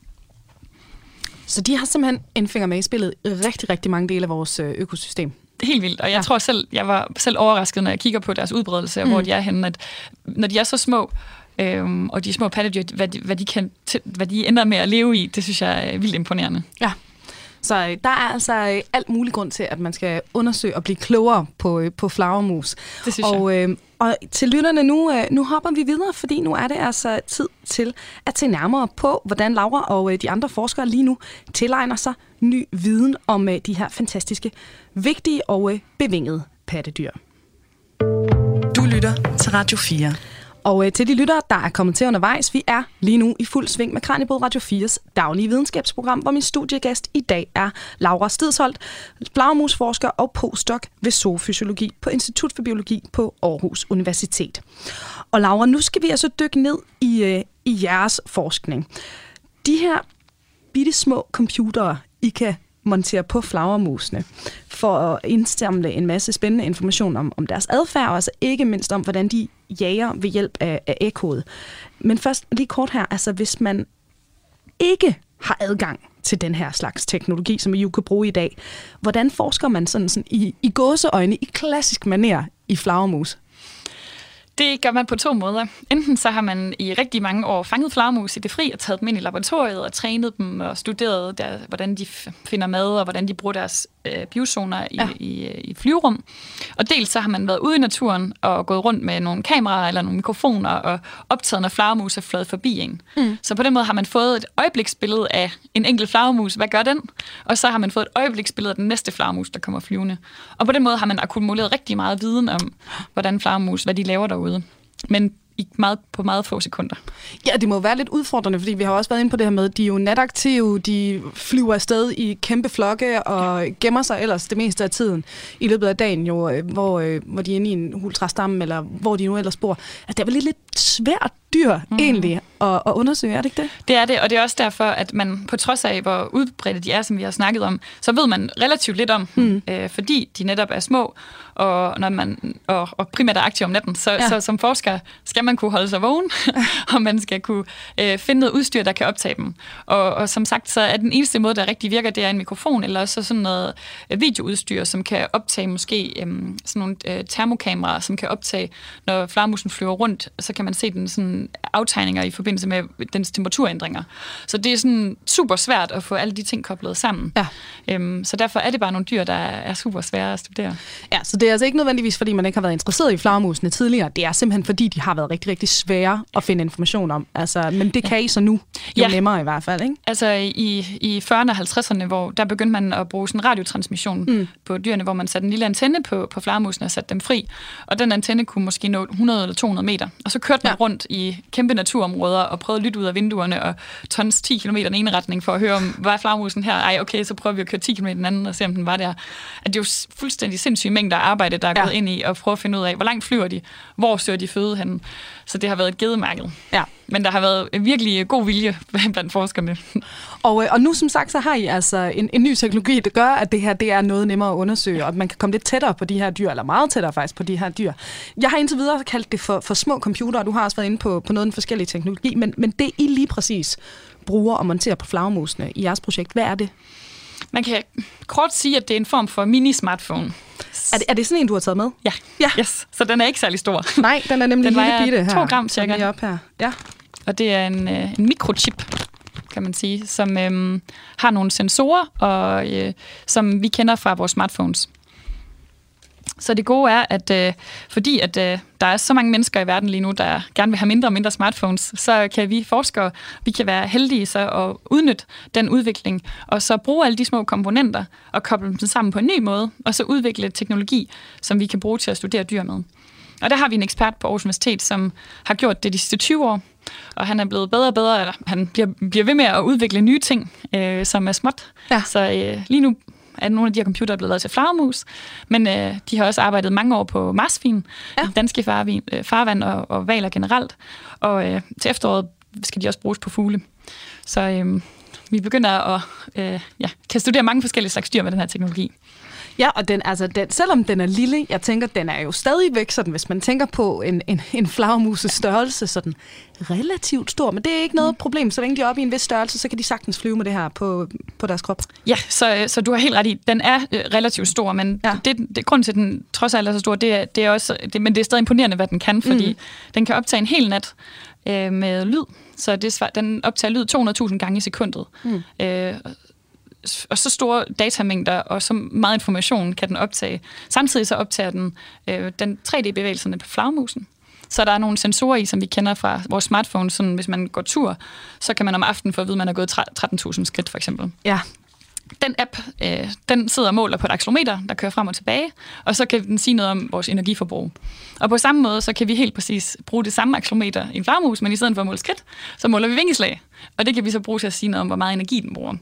Så de har simpelthen en finger med i spillet i rigtig, rigtig mange dele af vores økosystem. Helt vildt, og jeg ja. tror selv, jeg var selv overrasket, når jeg kigger på deres udbredelse, og mm. hvor de er henne, at når de er så små, øhm, og de små pattedyr, hvad de, hvad, de kan, hvad de ender med at leve i, det synes jeg er vildt imponerende. Ja, så der er altså alt mulig grund til, at man skal undersøge og blive klogere på, på flagermus. Det synes og, jeg. Øh, og til lytterne, nu, nu hopper vi videre, fordi nu er det altså tid til at se nærmere på, hvordan Laura og de andre forskere lige nu tilegner sig ny viden om de her fantastiske, vigtige og bevingede pattedyr. Du lytter til Radio fire. Og øh, til de lyttere, der er kommet til undervejs, vi er lige nu i fuld sving med Kraniebrud Radio fires daglige videnskabsprogram, hvor min studiegæst i dag er Laura Stedsholt, flagermusforsker og postdoc ved zoofysiologi på Institut for Biologi på Aarhus Universitet. Og Laura, nu skal vi altså dykke ned i, øh, i jeres forskning. De her bitte små computere, I kan montere på flagermusene for at indsamle en masse spændende information om, om deres adfærd, og altså ikke mindst om, hvordan de jager ved hjælp af, af ekkoet. Men først lige kort her, altså hvis man ikke har adgang til den her slags teknologi, som I jo kan bruge i dag, hvordan forsker man sådan, sådan i, i gåseøjne, i klassisk manér i flagermus? Det gør man på to måder. Enten så har man i rigtig mange år fanget flagermus i det fri og taget dem ind i laboratoriet og trænet dem og studeret, der, hvordan de finder mad og hvordan de bruger deres øh, biozoner i, ja. i, i flyverum. Og dels så har man været ude i naturen og gået rundt med nogle kameraer eller nogle mikrofoner og optaget, når flagermus er fløjet forbi en. Mm. Så på den måde har man fået et øjebliksbillede af en enkelt flagermus. Hvad gør den? Og så har man fået et øjebliksbillede af den næste flagermus, der kommer flyvende. Og på den måde har man akkumuleret rigtig meget viden om, hvordan flagermus, hvad de laver derude. Men i meget, på meget få sekunder. Ja, det må være lidt udfordrende, fordi vi har også været inde på det her med, at de er jo nataktive, de flyver afsted i kæmpe flokke og gemmer sig ellers det meste af tiden i løbet af dagen, jo, hvor, hvor de er inde i en hultræstamme, eller hvor de nu ellers bor. Altså, det er vel lidt, lidt svært dyr mm. egentlig at, at undersøge, er det ikke det? Det er det, og det er også derfor, at man på trods af, hvor udbredte de er, som vi har snakket om, så ved man relativt lidt om mm. øh, fordi de netop er små, og, når man, og, og primært er aktive om natten. Så, ja. så som forsker skal man kunne holde sig vågen, og man skal kunne øh, finde noget udstyr, der kan optage dem. Og, og som sagt, så er den eneste måde, der rigtig virker, det er en mikrofon, eller også sådan noget videoudstyr, som kan optage måske øh, sådan nogle øh, termokameraer, som kan optage, når flagermusen flyver rundt, så kan man se den sådan aftegninger i forbindelse med dens temperaturændringer. Så det er sådan super svært at få alle de ting koblet sammen. Ja. Øhm, så derfor er det bare nogle dyr, der er super svære at studere. Ja, så det er altså ikke nødvendigvis, fordi man ikke har været interesseret i flagermusene tidligere. Det er simpelthen, fordi de har været rigtig, rigtig svære at finde information om. Altså, men det kan I så nu. Jo ja. Nemmere i hvert fald, ikke? Altså i, i fyrrerne og halvtredserne, hvor der begyndte man at bruge sådan radiotransmission mm. på dyrene, hvor man satte en lille antenne på, på flagermusene og satte dem fri. Og den antenne kunne måske nå hundrede eller to hundrede meter. Og så kørte man ja. rundt i kæmpe naturområder og prøvede at lytte ud af vinduerne og tons ti kilometer den ene retning for at høre, om hvad er flagermusen her? Ej, okay, så prøver vi at køre ti kilometer den anden og se, om den var der. At det er jo fuldstændig sindssyge mængder af arbejde, der er ja. gået ind i at prøve at finde ud af, hvor langt flyver de, hvor søger de føde hen. Så det har været et gedemærket. Ja. Men der har været virkelig god vilje blandt forskerne. Og, og nu som sagt, så har I altså en, en ny teknologi, der gør, at det her det er noget nemmere at undersøge, og at man kan komme lidt tættere på de her dyr, eller meget tættere faktisk på de her dyr. Jeg har indtil videre kaldt det for, for små computere, og du har også været inde på, på noget af den forskellige teknologi, men, men det I lige præcis bruger og monterer på flagermusene i jeres projekt, hvad er det? Man kan kort sige, at det er en form for mini-smartphone. Er det, er det sådan en, du har taget med? Ja. ja. Yes. Så den er ikke særlig stor. Nej, den er nemlig den lille bitte her. to gram cirka. Op her. Ja. Og det er en, en mikrochip, kan man sige, som øhm, har nogle sensorer, og øh, som vi kender fra vores smartphones. Så det gode er, at øh, fordi at, øh, der er så mange mennesker i verden lige nu, der gerne vil have mindre og mindre smartphones, så kan vi forskere, vi kan være heldige så at udnytte den udvikling, og så bruge alle de små komponenter og koble dem sammen på en ny måde, og så udvikle teknologi, som vi kan bruge til at studere dyr med. Og der har vi en ekspert på Aarhus Universitet, som har gjort det de sidste tyve år, og han er blevet bedre og bedre, eller han bliver, bliver ved med at udvikle nye ting, øh, som er småt. Ja. Så øh, lige nu er nogle af de her computere blevet lavet til flagermus, men øh, de har også arbejdet mange år på marsvin, ja. danske farvin, øh, farvand og, og hvaler generelt, og øh, til efteråret skal de også bruges på fugle. Så øh, vi begynder at øh, ja, kan studere mange forskellige slags dyr med den her teknologi. Ja, og den, altså, den, selvom den er lille, jeg tænker, den er jo stadigvæk sådan, hvis man tænker på en, en, en flagermuses størrelse, sådan relativt stor, men det er ikke noget mm. problem. Så længe de er oppe i en vis størrelse, så kan de sagtens flyve med det her på, på deres krop. Ja, så, så du har helt ret i, den er relativt stor, men ja. det, det, grunden til, at den trods alt er så stor, det er, det er også, det, men det er stadig imponerende, hvad den kan, fordi mm. den kan optage en hel nat øh, med lyd, så det, den optager lyd to hundrede tusind gange i sekundet. Mm. Øh, og så store datamængder og så meget information kan den optage. Samtidig så optager den øh, den tre D-bevægelserne på flagermusen. Så der er nogle sensorer i, som vi kender fra vores smartphone, sådan hvis man går tur, så kan man om aftenen få at vide, at man har gået tretten tusind skridt for eksempel. Ja. Den app, øh, den sidder og måler på et accelerometer, der kører frem og tilbage, og så kan den sige noget om vores energiforbrug. Og på samme måde, så kan vi helt præcis bruge det samme accelerometer i en flagermus, men i stedet for at måle skridt, så måler vi vingeslag. Og det kan vi så bruge til at sige noget om, hvor meget energi den bruger.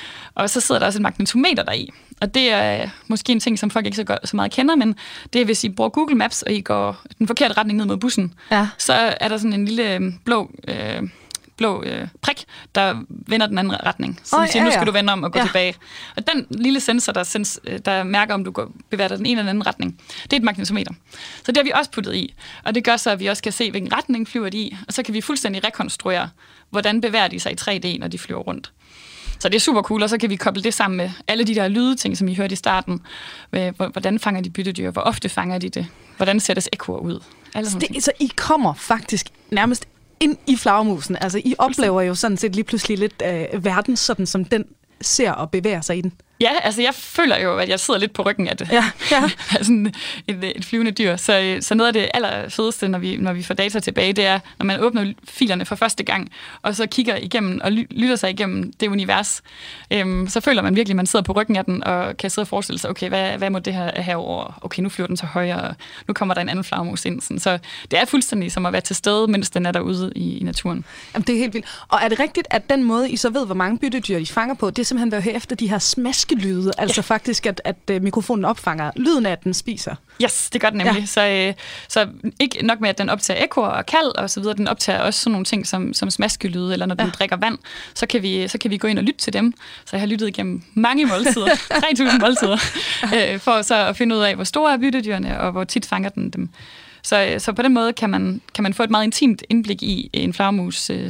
Og så sidder der også et magnetometer deri. Og det er måske en ting, som folk ikke så, godt, så meget kender, men det er, hvis I bruger Google Maps, og I går den forkerte retning ned mod bussen, ja. så er der sådan en lille blå, øh, blå øh, prik, der vender den anden retning. Så oh, siger, ja, ja. nu skal du vende om og gå ja. tilbage. Og den lille sensor, der, sens, der mærker, om du går, bevæger dig den ene eller anden retning, det er et magnetometer. Så det har vi også puttet i. Og det gør så, at vi også kan se, hvilken retning flyver de i, og så kan vi fuldstændig rekonstruere, hvordan bevæger de sig i tre D, når de flyver rundt. Så det er super cool, og så kan vi koble det sammen med alle de der lydeting, som I hørte i starten. Hvordan fanger de byttedyr? Hvor ofte fanger de det? Hvordan ser deres ekkoer ud? Så, det, så I kommer faktisk nærmest ind i flagermusen. Altså, I oplever jo sådan set lige pludselig lidt øh, verden, sådan som den ser og bevæger sig i den. Ja, altså jeg føler jo, at jeg sidder lidt på ryggen af det. Ja, ja. sådan et, et flyvende dyr. Så, så noget af det allerfedeste, når vi, når vi får data tilbage, det er, når man åbner filerne for første gang, og så kigger igennem og lytter sig igennem det univers, øhm, så føler man virkelig, at man sidder på ryggen af den, og kan sidde og forestille sig, okay, hvad, hvad må det her herover? Okay, nu flyver den så højere, og nu kommer der en anden flagermus ind. Sådan. Så det er fuldstændig som at være til stede, mens den er derude i, i naturen. Jamen, det er helt vildt. Og er det rigtigt, at den måde, I så ved, hvor mange byttedyr I fanger på, det er simpelthen ved at høre efter de her smaskelyde, altså ja. faktisk, at, at mikrofonen opfanger lyden af, at den spiser? Yes, det gør den nemlig. Ja. Så, øh, så ikke nok med, at den optager ekkoer og kald og så videre, den optager også sådan nogle ting som, som smaskelyde, eller når du ja. drikker vand, så kan, vi, så kan vi gå ind og lytte til dem. Så jeg har lyttet igennem mange måltider, tre tusind måltider, øh, for så at finde ud af, hvor store er byttedyrene, og hvor tit fanger den dem. Så, så på den måde kan man, kan man få et meget intimt indblik i en flagermus øh, liv.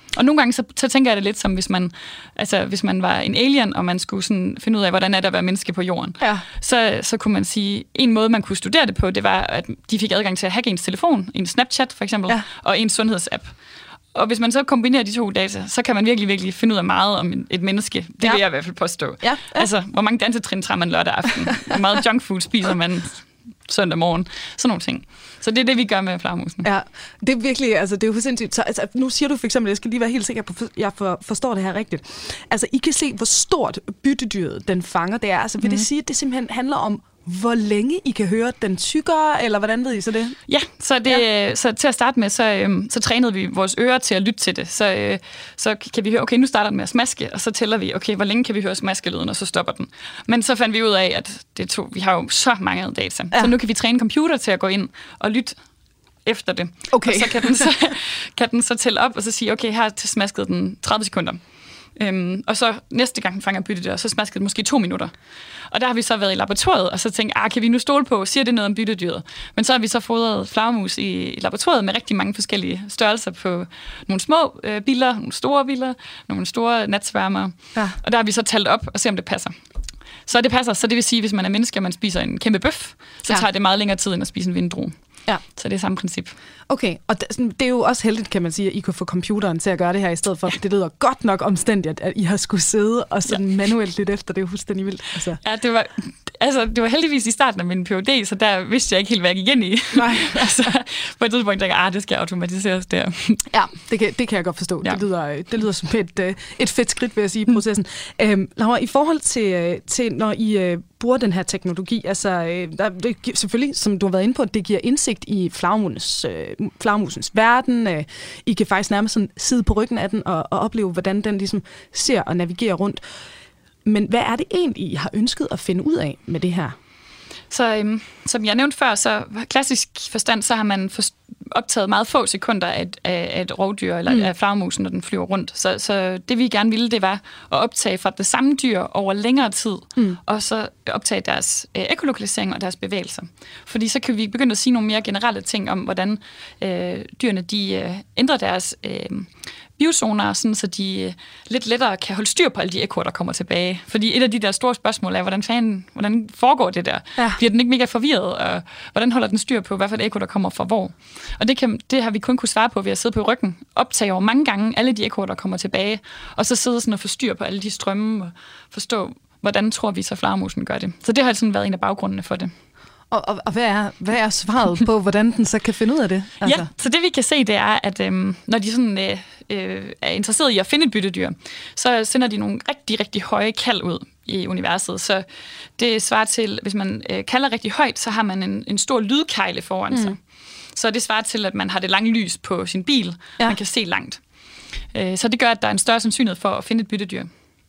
Og nogle gange, så, så tænker jeg det lidt som, hvis man, altså, hvis man var en alien, og man skulle sådan finde ud af, hvordan er det at være menneske på jorden. Ja. Så, så kunne man sige, en måde, man kunne studere det på, det var, at de fik adgang til at hacke ens telefon, en Snapchat for eksempel, ja. og en sundhedsapp. Og hvis man så kombinerer de to data, så kan man virkelig, virkelig finde ud af meget om et menneske. Det ja. vil jeg i hvert fald påstå. Ja. Ja. Altså, hvor mange dansetrin tager man lørdag aften? Hvor meget junkfood spiser man søndag morgen? Sådan nogle ting. Så det er det, vi gør med flagermusen. Ja, det er virkelig, altså det er jo sindssygt. Så, altså, nu siger du for eksempel, jeg skal lige være helt sikker på, at jeg for, forstår det her rigtigt. Altså, I kan se, hvor stort byttedyret den fanger det er. Altså, vil mm. det sige, at det simpelthen handler om, hvor længe I kan høre den tykkere, eller hvordan ved I så det? Ja, så, det, ja. så til at starte med, så, øhm, så trænede vi vores ører til at lytte til det. Så, øh, så kan vi høre, okay, nu starter den med at smaske, og så tæller vi, okay, hvor længe kan vi høre smaskelyden, og så stopper den. Men så fandt vi ud af, at det tog, vi har jo så mange data, ja. så nu kan vi træne computer til at gå ind og lytte efter det. Okay. Og så kan den så, kan den så tælle op, og så sige, okay, her smaskede den tredive sekunder. Øhm, og så næste gang den fanger byttedyr, så smaskede den måske to minutter. Og der har vi så været i laboratoriet, og så tænkt, ah, kan vi nu stole på, siger det noget om byttedyret? Men så har vi så fodret flagermus i, i laboratoriet med rigtig mange forskellige størrelser på nogle små øh, biller, nogle store biller, nogle store natsværmere. Ja. Og der har vi så talt op og se, om det passer. Så det passer, så det vil sige, hvis man er menneske, og man spiser en kæmpe bøf, så ja. tager det meget længere tid, end at spise en vindrue. Ja. Så det er samme princip. Okay, og det er jo også heldigt, kan man sige, at I kunne få computeren til at gøre det her, i stedet for, ja. det lyder godt nok omstændigt, at I har skulle sidde og sådan ja. manuelt lidt efter. Det er jo fuldstændig vildt. Altså. Ja, det var, altså, det var heldigvis i starten af min P H D, så der vidste jeg ikke helt, hvad jeg gik ind i. Nej. altså, på et tidspunkt tænkte jeg, ah, det skal automatiseres der. Ja, det kan, det kan jeg godt forstå. Ja. Det, lyder, det lyder som et, et fedt skridt, vil jeg sige, i processen. Mm. Øhm, Laura, i forhold til, til når I bruger den her teknologi, altså, der, det, selvfølgelig, som du har været inde på, det giver indsigt i flagermusens, øh, flagermusens verden. Øh, I kan faktisk nærmest sådan sidde på ryggen af den og, og opleve, hvordan den ligesom ser og navigerer rundt. Men hvad er det egentlig, I har ønsket at finde ud af med det her? Så øhm, som jeg nævnte før, så klassisk forstand, så har man for, optaget meget få sekunder af et, af et rovdyr, eller mm. af flagermusen, når den flyver rundt. Så, så det vi gerne ville, det var at optage fra det samme dyr over længere tid, mm. og så optage deres øh, ekolokalisering og deres bevægelser. Fordi så kan vi begynde at sige nogle mere generelle ting om, hvordan øh, dyrene de, øh, ændrer deres øh, biozoner, sådan, så de øh, lidt lettere kan holde styr på alle de ekkoer, der kommer tilbage. Fordi et af de der store spørgsmål er, hvordan, fanden, hvordan foregår det der? Ja. Bliver den ikke mega forvirret? Og hvordan holder den styr på, hvad for et ekko, der kommer fra hvor? Og det, kan, det har vi kun kunne svare på ved at sidde på ryggen, optage over mange gange alle de ekkoer, der kommer tilbage, og så sidde sådan og få styr på alle de strømme, og forstå, hvordan tror vi så flagermusen gør det. Så det har sådan været en af baggrundene for det. Og, og, og hvad, er, hvad er svaret på, hvordan den så kan finde ud af det? Altså. Ja, så det vi kan se, det er, at øhm, når de sådan, øh, øh, er interesseret i at finde et byttedyr, så sender de nogle rigtig, rigtig høje kald ud i universet. Så det svarer til, hvis man øh, kalder rigtig højt, så har man en, en stor lydkejle foran mm. sig. Så det svarer til, at man har det lange lys på sin bil, ja. man kan se langt. Øh, så det gør, at der er en større sandsynlighed for at finde et byttedyr.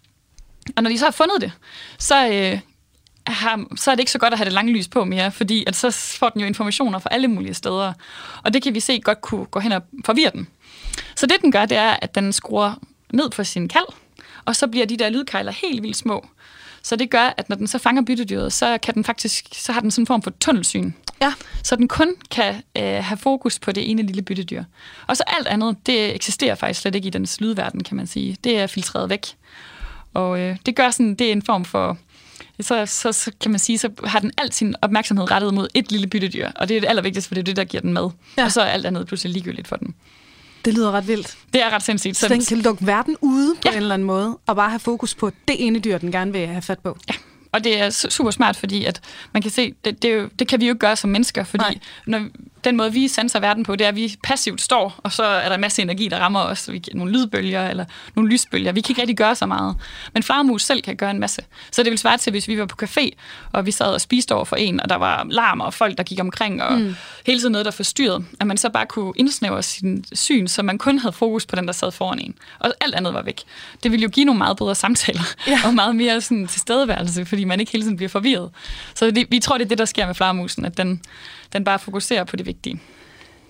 Og når de så har fundet det, så... Øh, Har, så er det ikke så godt at have det lange lys på mere, fordi at så får den jo informationer fra alle mulige steder. Og det kan vi se godt kunne gå hen og forvirre den. Så det, den gør, det er, at den skruer ned på sin kald, og så bliver de der lydkejler helt vildt små. Så det gør, at når den så fanger byttedyret, så kan den faktisk, så har den sådan en form for tunnelsyn. Ja. Så den kun kan øh, have fokus på det ene lille byttedyr. Og så alt andet, det eksisterer faktisk slet ikke i dens lydverden, kan man sige. Det er filtreret væk. Og øh, det gør sådan, det er en form for... Så, så, så kan man sige, så har den alt sin opmærksomhed rettet mod et lille byttedyr, og det er det allervigtigste, for det er det, der giver den mad. Ja. Og så er alt andet pludselig ligegyldigt for den. Det lyder ret vildt. Det er ret sindssygt. Så den kan lukke verden ude på ja. en eller anden måde, og bare have fokus på det ene dyr, den gerne vil have fat på. Ja. Og det er super smart, fordi at man kan se, det, det, er jo, det kan vi jo ikke gøre som mennesker, fordi når, den måde, vi sanser verden på, det er, at vi passivt står, og så er der en masse energi, der rammer os. Vi nogle lydbølger eller nogle lysbølger. Vi kan ikke rigtig gøre så meget. Men flagermus selv kan gøre en masse. Så det vil svare til, hvis vi var på café, og vi sad og spiste over for en, og der var larm og folk, der gik omkring, og mm. hele tiden noget, der forstyrrede, at man så bare kunne indsnævre sin syn, så man kun havde fokus på den, der sad foran en. Og alt andet var væk. Det ville jo give nogle meget bedre samtaler, ja. og meget mere sådan, tilstedeværelse, fordi man ikke hele tiden bliver forvirret. Så det, vi tror, det er det, der sker med flagermusen, at den, den bare fokuserer på det vigtige.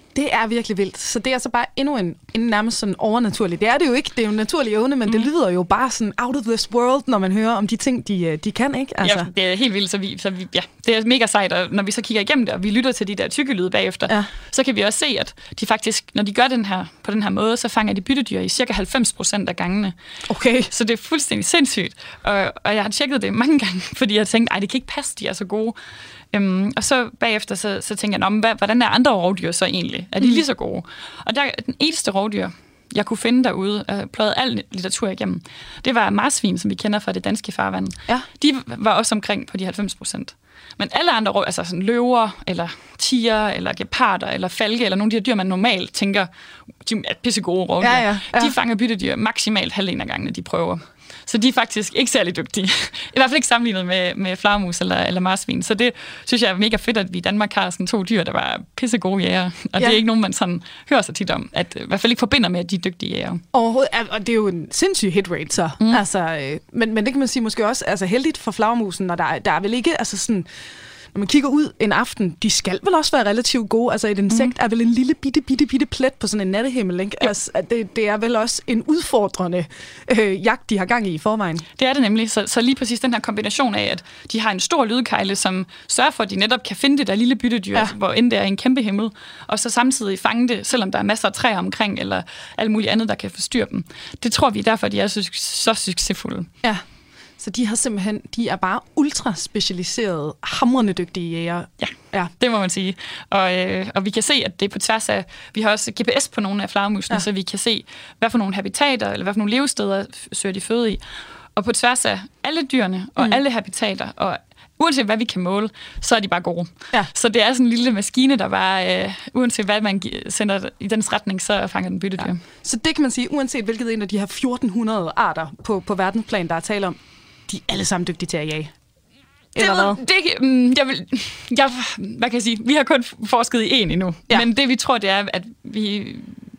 Det er virkelig vildt. Så det er altså bare endnu en, en nærmest sådan overnaturlig. Det er det jo ikke. Det er jo en naturlig evne, men mm. det lyder jo bare sådan out of this world, når man hører om de ting, de, de kan, ikke? Altså. Ja, det er helt vildt. Så vi, så vi, ja, det er mega sejt, og når vi så kigger igennem det, og vi lytter til de der tykke lyde bagefter, ja. så kan vi også se, at de faktisk, når de gør den her på den her måde, så fanger de byttedyr i cirka halvfems procent af gangene. Okay. Så det er fuldstændig sindssygt. Og, og jeg har tjekket det mange gange, fordi jeg tænkte, ej, det kan ikke passe, de er så gode. Øhm, og så bagefter, så, så tænker jeg, hvad, hvordan er andre rovdyr så egentlig? Er de mm. lige så gode? Og der, den eneste rovdyr, jeg kunne finde derude, og pløjede al litteratur igennem, det var marsvin, som vi kender fra det danske farvand. Ja. De var også omkring på de halvfems procent. Men alle andre rovdyr, altså sådan løver, eller tiger, eller geparder, eller falke, eller nogle af de her dyr, man normalt tænker, de er pissegode rovdyr, ja, ja, ja. de fanger byttedyr maksimalt halvdelen af gangene, de prøver. Så de er faktisk ikke særlig dygtige. I hvert fald ikke sammenlignet med, med flagermus eller, eller marsvin. Så det synes jeg er mega fedt, at vi i Danmark har sådan to dyr, der var pissegode jæger. Og ja. det er ikke nogen, man sådan hører så tit om. At i hvert fald ikke forbinder med, at de er dygtige jæger. Overhovedet, og det er jo en sindssyg hit rate, så. Mm. Altså, øh, men, men det kan man sige måske også altså, heldigt for flagermusen, når der, er, der er vel ikke altså sådan... Når man kigger ud en aften, de skal vel også være relativt gode. Altså et insekt mm. er vel en lille bitte, bitte, bitte plet på sådan en nattehimmel, ikke? Altså, det, det er vel også en udfordrende øh, jagt, de har gang i i forvejen. Det er det nemlig. Så, så lige præcis den her kombination af, at de har en stor lydkejle, som sørger for, at de netop kan finde det der lille byttedyr, ja. hvor end det er en kæmpe himmel, og så samtidig fange det, selvom der er masser af træer omkring, eller alt muligt andet, der kan forstyrre dem. Det tror vi derfor, de er så, så succesfulde. Ja. Så de har simpelthen, de er bare ultra specialiserede, hamrende dygtige jæger. Ja, ja, det må man sige. Og, øh, og vi kan se, at det er på tværs af, vi har også G P S på nogle af flagermusene, ja. så vi kan se, hvad for nogle habitater, eller hvad for nogle levesteder søger de føde i. Og på tværs af alle dyrene, og mm. alle habitater, og uanset hvad vi kan måle, så er de bare gode. Ja. Så det er sådan en lille maskine, der bare, øh, uanset hvad man sender i dens retning, så fanger den byttedyr. Ja. Så det kan man sige, uanset hvilket en af de her fjorten hundrede arter på, på verdensplan, der er tale om, de er alle sammen dygtige til at jage. Eller det, hvad? Det, mm, jeg vil, jeg, hvad kan jeg sige? Vi har kun forsket i en endnu. Ja. Men det vi tror, det er, at vi...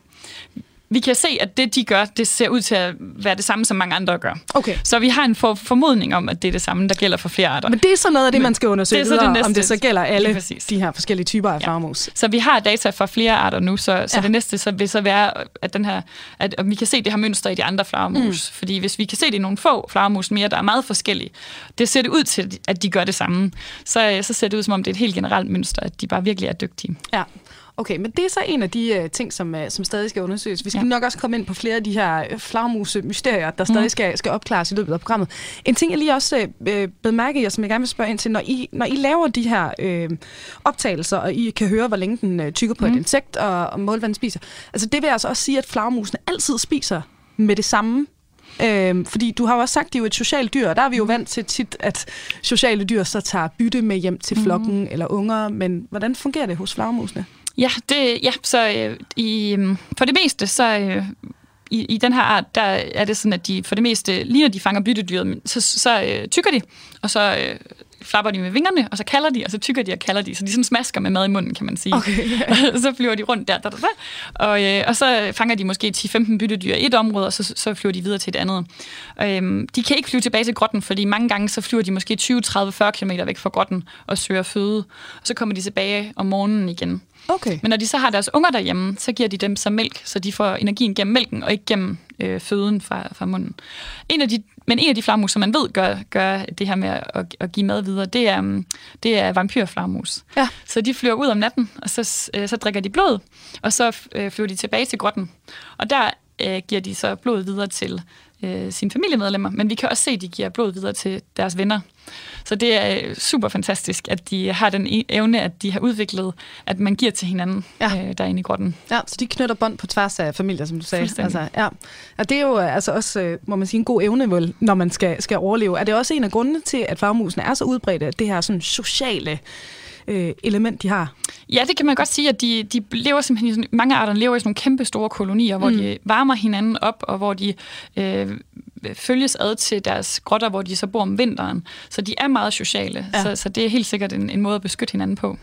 Vi kan se, at det, de gør, det ser ud til at være det samme, som mange andre gør. Okay. Så vi har en for, formodning om, at det er det samme, der gælder for flere arter. Men det er så noget af det, man skal undersøge videre, det næste, om det så gælder alle de her forskellige typer af ja. flagermus. Så vi har data for flere arter nu, så, så ja. det næste så vil så være, at, den her, at, at vi kan se det her mønster i de andre flagermus. Mm. Fordi hvis vi kan se det i nogle få flagermus mere, der er meget forskellige, det ser det ud til, at de gør det samme. Så, så ser det ud, som om det er et helt generelt mønster, at de bare virkelig er dygtige. Ja. Okay, men det er så en af de uh, ting, som, uh, som stadig skal undersøges. Vi skal ja. nok også komme ind på flere af de her uh, flagermus-mysterier, der stadig mm. skal, skal opklares i løbet af programmet. En ting, jeg lige også uh, bed mærke i, og som jeg gerne vil spørge ind til, når I, når I laver de her uh, optagelser, og I kan høre, hvor længe den uh, tykker på mm. et insekt, og, og måle, hvad den spiser. Altså det vil altså også sige, at flagermusene altid spiser med det samme. Øhm, fordi du har jo også sagt, at de er jo et socialt dyr, og der er vi jo vant til tit, at sociale dyr så tager bytte med hjem til flokken mm. eller unger. Men hvordan fungerer det hos flagermusene? Ja, det, ja så øh, i, for det meste, så øh, i, i den her art, der er det sådan, at de for det meste, lige når de fanger byttedyret, så, så øh, tykker de, og så øh, flapper de med vingerne, og så kalder de, og så tykker de og kalder de, så de sådan smasker med mad i munden, kan man sige. Okay, yeah. Så flyver de rundt der, der, der, der og, øh, og så fanger de måske ti til femten byttedyr i et område, og så, så flyver de videre til et andet. Øh, de kan ikke flyve tilbage til grotten, fordi mange gange så flyver de måske tyve, tredive, fyrre kilometer væk fra grotten og søger føde, og så kommer de tilbage om morgenen igen. Okay. Men når de så har deres unger derhjemme, så giver de dem så mælk, så de får energien gennem mælken, og ikke gennem øh, føden fra, fra munden. En af de, men en af de flagermus, som man ved gør, gør det her med at, at give mad videre, det er, det er vampyrflagermus. Ja. Så de flyver ud om natten, og så, øh, så drikker de blod, og så øh, flyver de tilbage til grotten. Og der øh, giver de så blod videre til øh, sine familiemedlemmer, men vi kan også se, at de giver blod videre til deres venner. Så det er super fantastisk, at de har den evne, at de har udviklet, at man giver til hinanden ja. øh, derinde i grotten. Ja, så de knytter bånd på tværs af familier, som du sagde. Altså, ja. Og det er jo altså også, må man sige, en god evne, vel, når man skal, skal overleve. Er det også en af grundene til, at flagermusene er så udbredte, at det her sådan sociale øh, element, de har? Ja, det kan man godt sige, at de, de lever simpelthen, sådan, mange arter lever i sådan nogle kæmpe store kolonier, hvor mm. de varmer hinanden op, og hvor de øh, følges ad til deres grotter, hvor de så bor om vinteren. Så de er meget sociale, ja. så, så det er helt sikkert en, en måde at beskytte hinanden på.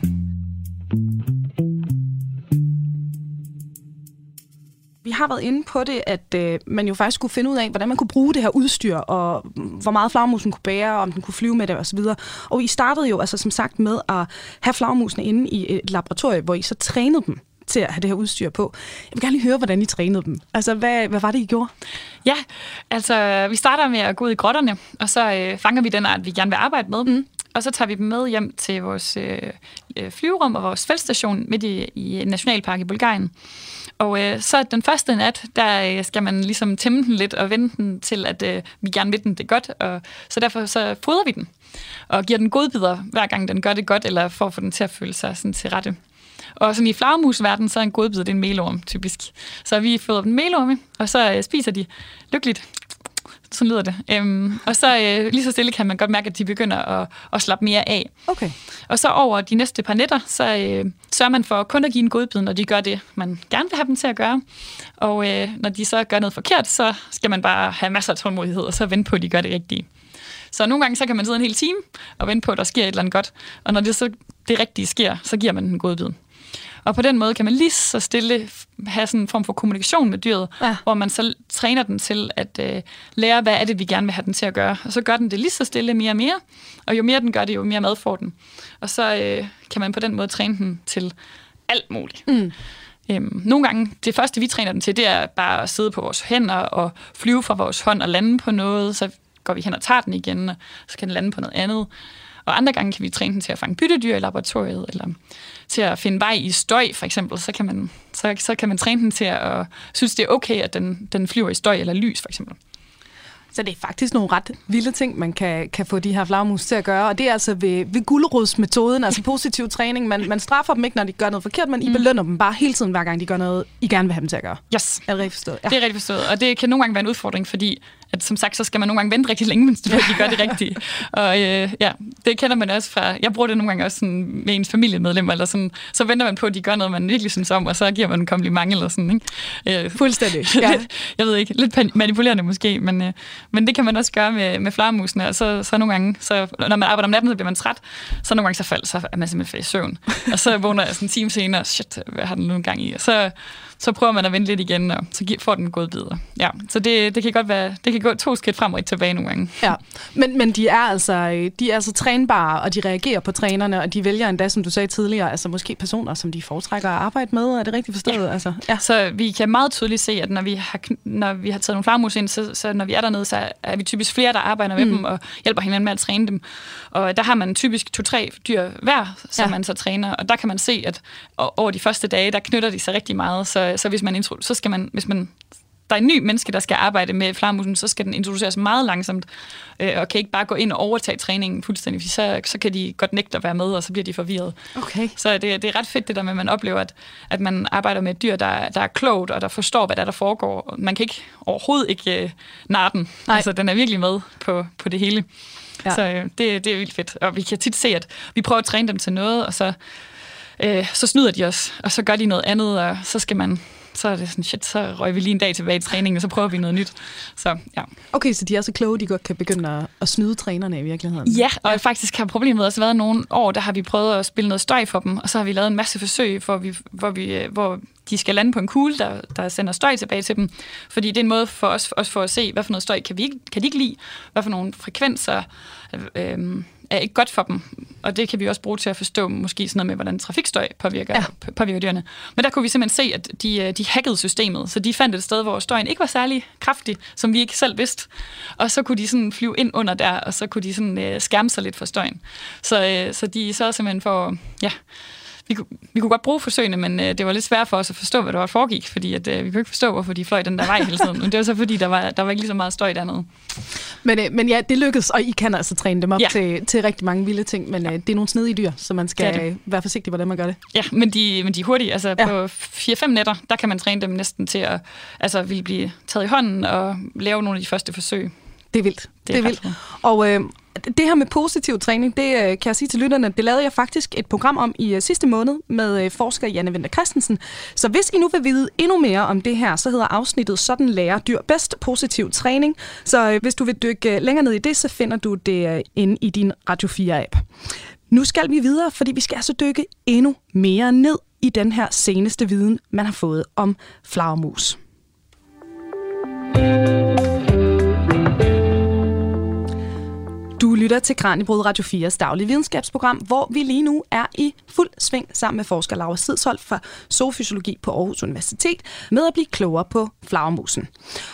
Vi har været inde på det, at øh, man jo faktisk skulle finde ud af, hvordan man kunne bruge det her udstyr, og hvor meget flagermusen kunne bære, og om den kunne flyve med det osv. Og I startede jo altså som sagt med at have flagermusene inde i et laboratorium, hvor I så trænede dem til at have det her udstyr på. Jeg vil gerne lige høre, hvordan I trænede dem. Altså, hvad, hvad var det, I gjorde? Ja, altså vi starter med at gå ud i grotterne, og så øh, fanger vi den art, vi gerne vil arbejde med. Mm. Og så tager vi dem med hjem til vores øh, flyverum og vores feltstation midt i, i en nationalpark i Bulgarien. Og øh, så den første nat, der øh, skal man ligesom tæmme den lidt og vende den til, at øh, vi gerne vil den det godt. Og så derfor så fodrer vi den og giver den godbidder, hver gang den gør det godt, eller for at få den til at føle sig sådan til rette. Og sådan i flagermusverdenen, så er en godbid, det er en melorm, typisk. Så vi fodrer dem melorme, og så øh, spiser de lykkeligt. Sådan lyder det. Øhm, og så øh, lige så stille kan man godt mærke, at de begynder at, at slappe mere af. Okay. Og så over de næste par nætter, så øh, sørger man for kun at give en godbid, når de gør det, man gerne vil have dem til at gøre. Og øh, når de så gør noget forkert, så skal man bare have masser af tålmodighed, og så vente på, at de gør det rigtige. Så nogle gange så kan man sidde en hel time og vente på, at der sker et eller andet godt. Og når det så det rigtige sker, så giver man den godbid. Og på den måde kan man lige så stille have sådan en form for kommunikation med dyret, ja. Hvor man så træner den til at øh, lære, hvad er det, vi gerne vil have den til at gøre. Og så gør den det lige så stille mere og mere, og jo mere den gør det, jo mere mad får den. Og så øh, kan man på den måde træne den til alt muligt. Mm. Øhm, nogle gange, det første vi træner den til, det er bare at sidde på vores hænder og flyve fra vores hånd og lande på noget. Så går vi hen og tager den igen, og så kan den lande på noget andet. Og andre gange kan vi træne den til at fange byttedyr i laboratoriet, eller til at finde vej i støj, for eksempel. Så kan man, så, så kan man træne den til at synes, det er okay, at den, den flyver i støj eller lys, for eksempel. Så det er faktisk nogle ret vilde ting, man kan, kan få de her flagermus til at gøre. Og det er altså ved, ved gulerodsmetoden, altså positiv træning. Man, man straffer dem ikke, når de gør noget forkert, men I belønner dem bare hele tiden, hver gang de gør noget, I gerne vil have dem til at gøre. Yes. Er det rigtigt forstået? Ja. Det er rigtigt forstået. Og det kan nogle gange være en udfordring, fordi at som sagt, så skal man nogle gange vente rigtig længe, mens de gør det rigtige. Og øh, ja, det kender man også fra, jeg bruger det nogle gange også sådan med ens familiemedlemmer, eller sådan, så venter man på, at de gør noget, man virkelig synes om, og så giver man en kompliment eller sådan, ikke? Øh, Fuldstændig, ja. lidt, jeg ved ikke, lidt manipulerende måske, men, øh, men det kan man også gøre med, med flagermusene, og så, så nogle gange, så, når man arbejder om natten, så bliver man træt, så nogle gange så falder, så er man simpelthen i søvn. Og så vågner jeg sådan en time senere, shit, hvad har den nu en gang i? Og så så prøver man at vente lidt igen, og så får den godbidder. Ja, så det, det kan godt være, det kan gå to skridt frem og et tilbage nogle gange. Ja, men, men de er altså, de er altså trænbare, og de reagerer på trænerne, og de vælger endda, som du sagde tidligere, altså måske personer, som de foretrækker at arbejde med. Er det rigtigt forstået? Ja. Altså, ja. Så vi kan meget tydeligt se, at når vi har, når vi har taget nogle flagermus ind, så, så når vi er dernede, så er vi typisk flere, der arbejder med mm. dem og hjælper hinanden med at træne dem. Og der har man typisk to-tre dyr hver, som ja. man så træner, og der kan man se, at over de første dage, der knytter de sig rigtig meget, så, så hvis man intro, så skal man, hvis man der er en ny menneske, der skal arbejde med flagermusen, så skal den introduceres meget langsomt, øh, og kan ikke bare gå ind og overtage træningen fuldstændig, for så, så kan de godt nægte at være med, og så bliver de forvirret. Okay. Så det, det er ret fedt, det der med, at man oplever, at, at man arbejder med et dyr, der, der er klogt, og der forstår, hvad der, der foregår. Man kan ikke overhovedet ikke øh, narre den. Nej. Altså, den er virkelig med på, på det hele. Ja. Så øh, det, det er vildt fedt. Og vi kan tit se, at vi prøver at træne dem til noget, og så, øh, så snyder de os, og så gør de noget andet, og så skal man... så er det sådan, shit, så røg vi lige en dag tilbage i træningen, og så prøver vi noget nyt. Så, ja. Okay, så de er så kloge, de godt kan begynde at, at snyde trænerne i virkeligheden? Ja, og ja. faktisk har problemet også været nogle år, der har vi prøvet at spille noget støj for dem, og så har vi lavet en masse forsøg, hvor, vi, hvor, vi, hvor de skal lande på en kugle, der, der sender støj tilbage til dem. Fordi det er en måde for os, også for at se, hvad for noget støj kan, vi ikke, kan de ikke lide, hvad for nogle frekvenser øh, er ikke godt for dem. Og det kan vi også bruge til at forstå måske sådan noget med, hvordan trafikstøj påvirker, ja. påvirker dyrene. Men der kunne vi simpelthen se, at de, de hackede systemet, så de fandt et sted, hvor støjen ikke var særlig kraftig, som vi ikke selv vidste. Og så kunne de sådan flyve ind under der, og så kunne de sådan øh, skærme sig lidt for støjen. Så, øh, så de sørgede simpelthen for, ja... Vi kunne, vi kunne godt bruge forsøgene, men øh, det var lidt svært for os at forstå, hvad der var foregik, fordi at, øh, vi kunne ikke forstå, hvorfor de fløj den der vej hele tiden. Men det var så fordi, der var, der var ikke lige så meget støj dernede. Men, øh, men ja, det lykkedes, og I kan altså træne dem op ja. til, til rigtig mange vilde ting, men øh, det er nogle snedige dyr, så man skal være forsigtig, hvordan man gør det. Ja, men de, men de er hurtige. Altså ja. På fire-fem nætter, der kan man træne dem næsten til at altså, ville blive taget i hånden og lave nogle af de første forsøg. Det er vildt. Det er, det er vildt. Og øh, det her med positiv træning, det øh, kan jeg sige til lytterne, det lavede jeg faktisk et program om i øh, sidste måned med øh, forsker Janne Winther Christensen. Så hvis I nu vil vide endnu mere om det her, så hedder afsnittet Sådan lærer dyr bedst positiv træning. Så øh, hvis du vil dykke øh, længere ned i det, så finder du det øh, inde i din Radio fire-app. Nu skal vi videre, fordi vi skal altså dykke endnu mere ned i den her seneste viden, man har fået om flagermus. Du lytter til Kraniebrud Radio fires daglige videnskabsprogram, hvor vi lige nu er i fuld sving sammen med forsker Laura Sidsholt fra zoofysiologi på Aarhus Universitet med at blive klogere på flagermusen.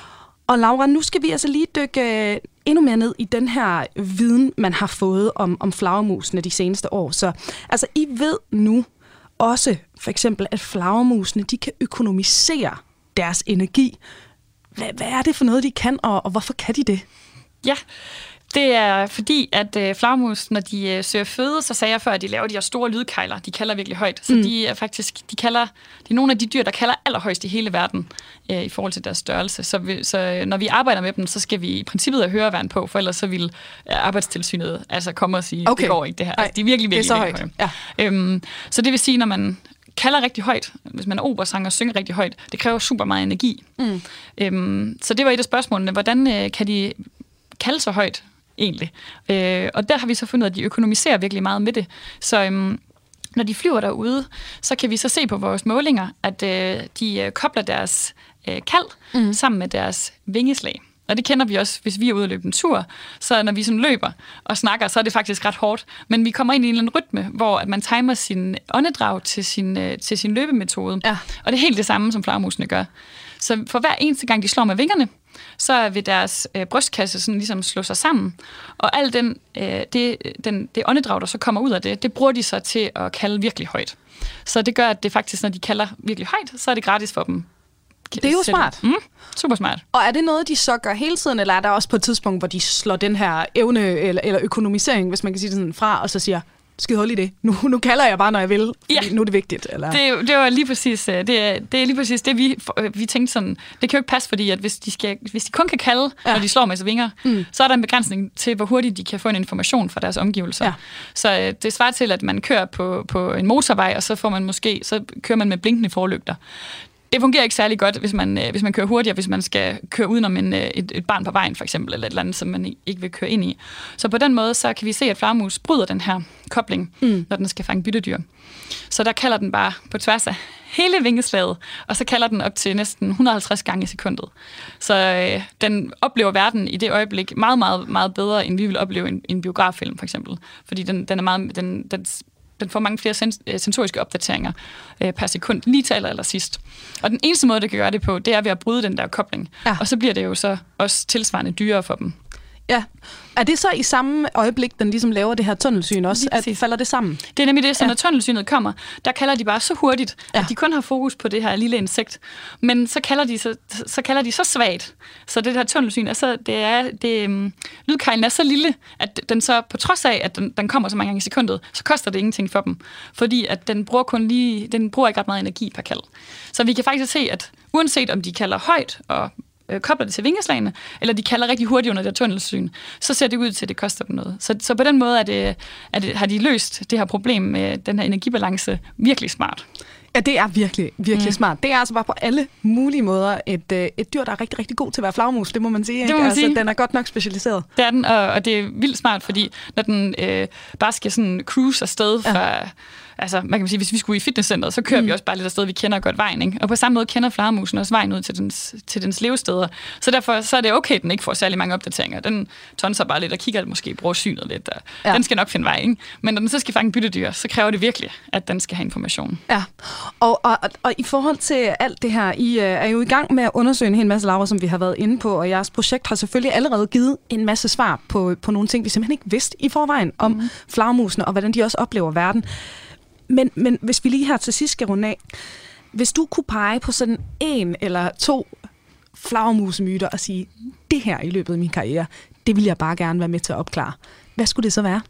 Og Laura, nu skal vi altså lige dykke endnu mere ned i den her viden, man har fået om, om flagermusene de seneste år. Så altså, I ved nu også for eksempel, at flagermusene de kan økonomisere deres energi. Hvad, hvad er det for noget, de kan, og, og hvorfor kan de det? Ja, det er fordi, at øh, flagermus, når de øh, søger føde, så sagde jeg før, at de laver de her store lydkejler. De kalder virkelig højt. Så mm. de er faktisk, de kalder, det er nogle af de dyr, der kalder allerhøjst i hele verden øh, i forhold til deres størrelse. Så, vi, så øh, når vi arbejder med dem, så skal vi i princippet have høreværn på, for ellers så vil øh, arbejdstilsynet altså komme og sige, okay. Det går ikke det her. Altså, de er virkelig, virkelig, det er så virkelig højt. høje. Ja. Øhm, så det vil sige, når man kalder rigtig højt, hvis man er operasanger og synger rigtig højt, det kræver super meget energi. Mm. Øhm, så det var et af spørgsmålene. Hvordan øh, kan de kalde så højt egentlig? Øh, og der har vi så fundet, at de økonomiserer virkelig meget med det. Så øhm, når de flyver derude, så kan vi så se på vores målinger, at øh, de øh, kobler deres øh, kald mm. sammen med deres vingeslag. Og det kender vi også, hvis vi er ude og løbe en tur. Så når vi sådan løber og snakker, så er det faktisk ret hårdt. Men vi kommer ind i en eller anden rytme, hvor at man timer sin åndedrag til sin, øh, til sin løbemetode. Ja. Og det er helt det samme, som flagermusene gør. Så for hver eneste gang, de slår med vingerne, så vil deres øh, brystkasse sådan ligesom slå sig sammen. Og alt den, øh, det, den, det åndedrag, der så kommer ud af det, det bruger de så til at kalde virkelig højt. Så det gør, at det faktisk, når de kalder virkelig højt, så er det gratis for dem. Det er jo smart. Mm, super smart. Og er det noget, de så gør hele tiden, eller er der også på et tidspunkt, hvor de slår den her evne eller, eller økonomisering, hvis man kan sige det sådan, fra, og så siger, skid hold i det. Nu, nu kalder jeg bare, når jeg vil, fordi ja. Nu er det vigtigt. Eller? Det, det var lige præcis det, er, det er lige præcis det, vi, vi tænkte sådan, det kan jo ikke passe, fordi at hvis, de skal, hvis de kun kan kalde, ja. Når de slår med sig vinger, mm. så er der en begrænsning til, hvor hurtigt de kan få en information fra deres omgivelser. Ja. Så det svarer til, at man kører på, på en motorvej, og så får man måske, så kører man med blinkende forlygter. Det fungerer ikke særlig godt, hvis man, hvis man kører hurtigere, hvis man skal køre udenom en, et, et barn på vejen, for eksempel, eller et eller andet, som man ikke vil køre ind i. Så på den måde, så kan vi se, at flagermus bryder den her kobling, mm. når den skal fange byttedyr. Så der kalder den bare på tværs af hele vingeslaget, og så kalder den op til næsten et hundrede og halvtreds gange i sekundet. Så øh, den oplever verden i det øjeblik meget, meget, meget bedre, end vi vil opleve en, en biograffilm, for eksempel. Fordi den, den er meget... Den, den, Den får mange flere sens- sensoriske opdateringer øh, per sekund, lige til aller, aller sidst. Og den eneste måde, det kan gøre det på, det er ved at bryde den der kobling. Ja. Og så bliver det jo så også tilsvarende dyrere for dem. Ja. Er det så i samme øjeblik, den ligesom laver det her tunnelsyn også, at falder det sammen? Det er nemlig det, så ja. Når tunnelsynet kommer, der kalder de bare så hurtigt, ja. At de kun har fokus på det her lille insekt. Men så kalder de så, så, kalder de så svagt, så det her tunnelsyn, altså det er, det, um, lydkejlen er så lille, at den så på trods af, at den, den kommer så mange gange i sekundet, så koster det ingenting for dem. Fordi at den bruger kun lige, den bruger ikke ret meget energi per kald. Så vi kan faktisk se, at uanset om de kalder højt og kobler det til vingeslagene, eller de kalder rigtig hurtigt under det tunnelsyn, så ser det ud til, at det koster dem noget. Så, så på den måde er det, er det, har de løst det her problem med den her energibalance virkelig smart. Ja, det er virkelig, virkelig mm. smart. Det er altså bare på alle mulige måder et, et dyr, der er rigtig, rigtig god til at være flagermus, det må man sige. Ikke? Det må man altså, sige. Den er godt nok specialiseret. Det er den, og, og det er vildt smart, fordi når den øh, bare skal sådan cruise afsted fra... Ja. Altså, man kan sige, hvis vi skulle i fitnesscenteret, så kører mm. vi også bare lidt afsted, vi kender godt vejen, ikke? Og på samme måde kender flagermusen også vejen ud til dens, til dens levesteder. Så derfor så er det okay, at den ikke får særlig mange opdateringer. Den tonser bare lidt og kigger, måske bruger synet lidt. Og ja. Den skal nok finde vej, ikke? Men når den så skal fange byttedyr, så kræver det virkelig, at den skal have information. Ja, og, og, og i forhold til alt det her, I er jo i gang med at undersøge en hel masse, Laura, som vi har været inde på, og jeres projekt har selvfølgelig allerede givet en masse svar på, på nogle ting, vi simpelthen ikke vidste i forvejen om mm. flagermusene, og hvordan de også oplever verden. Men, men hvis vi lige her til sidst skal runde af, hvis du kunne pege på sådan en eller to flagermusmyter og sige, det her i løbet af min karriere, det vil jeg bare gerne være med til at opklare. Hvad skulle det så være?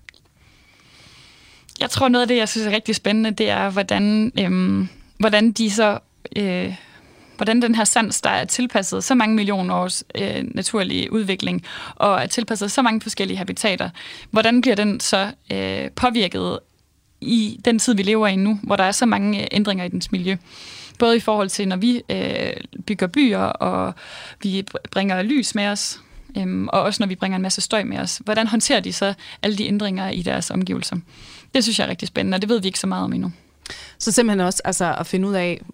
Jeg tror, noget af det, jeg synes er rigtig spændende, det er, hvordan, øhm, hvordan de så... Øh, hvordan den her sans, der er tilpasset så mange millioner års øh, naturlige udvikling, og er tilpasset så mange forskellige habitater, hvordan bliver den så øh, påvirket i den tid, vi lever i nu, hvor der er så mange ændringer i dens miljø. Både i forhold til, når vi øh, bygger byer, og vi bringer lys med os, øhm, og også når vi bringer en masse støj med os. Hvordan håndterer de så alle de ændringer i deres omgivelser? Det synes jeg er rigtig spændende, og det ved vi ikke så meget om endnu. Så simpelthen også altså, at finde ud af,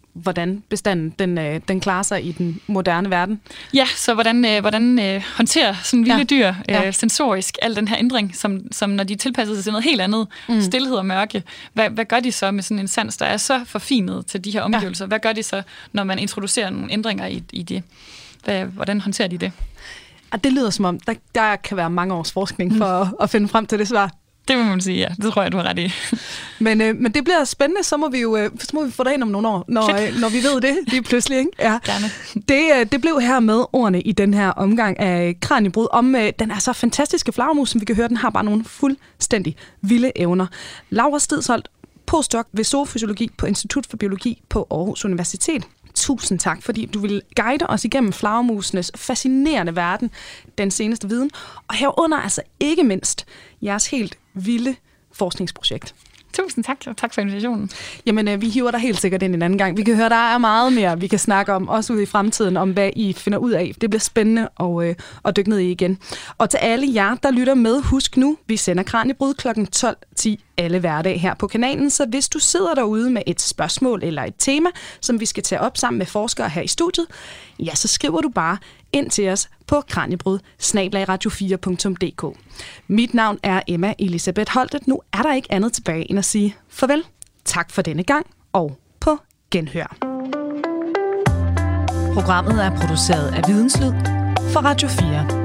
hvordan bestanden den, øh, den klarer sig i den moderne verden. Ja, så hvordan, øh, hvordan øh, håndterer sådan vilde ja. dyr øh, ja. sensorisk al den her ændring, som, som når de tilpasser sig til noget helt andet, mm. stilhed og mørke, hvad, hvad gør de så med sådan en sans, der er så forfinet til de her omgivelser? Ja. Hvad gør de så, når man introducerer nogle ændringer i, i det? Hvad, hvordan håndterer de det? Og det lyder som om, der, der kan være mange års forskning for at, at finde frem til det svar. Det må man sige, ja. Det tror jeg, du har ret i. men, øh, men det bliver spændende, så må vi jo øh, så må vi få det ind om nogle år, når, øh, når vi ved det lige pludselig. Ikke? Ja. Gerne. Det, øh, det blev her med ordene i den her omgang af Kraniebrud om øh, den er så fantastiske flagermus, som vi kan høre, den har bare nogle fuldstændig vilde evner. Laura Stedsholt, postdoc ved zoofysiologi på Institut for Biologi på Aarhus Universitet. Tusind tak, fordi du vil guide os igennem flagermusenes fascinerende verden, den seneste viden, og herunder altså ikke mindst jeres helt vilde forskningsprojekt. Tusind tak, og tak for invitationen. Jamen, øh, vi hiver dig helt sikkert ind en anden gang. Vi kan høre, der er meget mere, vi kan snakke om, også ude i fremtiden, om hvad I finder ud af. Det bliver spændende at, øh, at dykke ned i igen. Og til alle jer, der lytter med, husk nu, vi sender Kraniebrud klokken tolv ti alle hverdag her på kanalen. Så hvis du sidder derude med et spørgsmål eller et tema, som vi skal tage op sammen med forskere her i studiet, ja, så skriver du bare ind til os på kraniebrud snabel-a radio fire punktum d k. Mit navn er Emma Elisabeth Holtet. Nu er der ikke andet tilbage end at sige farvel. Tak for denne gang, og på genhør. Programmet er produceret af Videnslyd for Radio fire.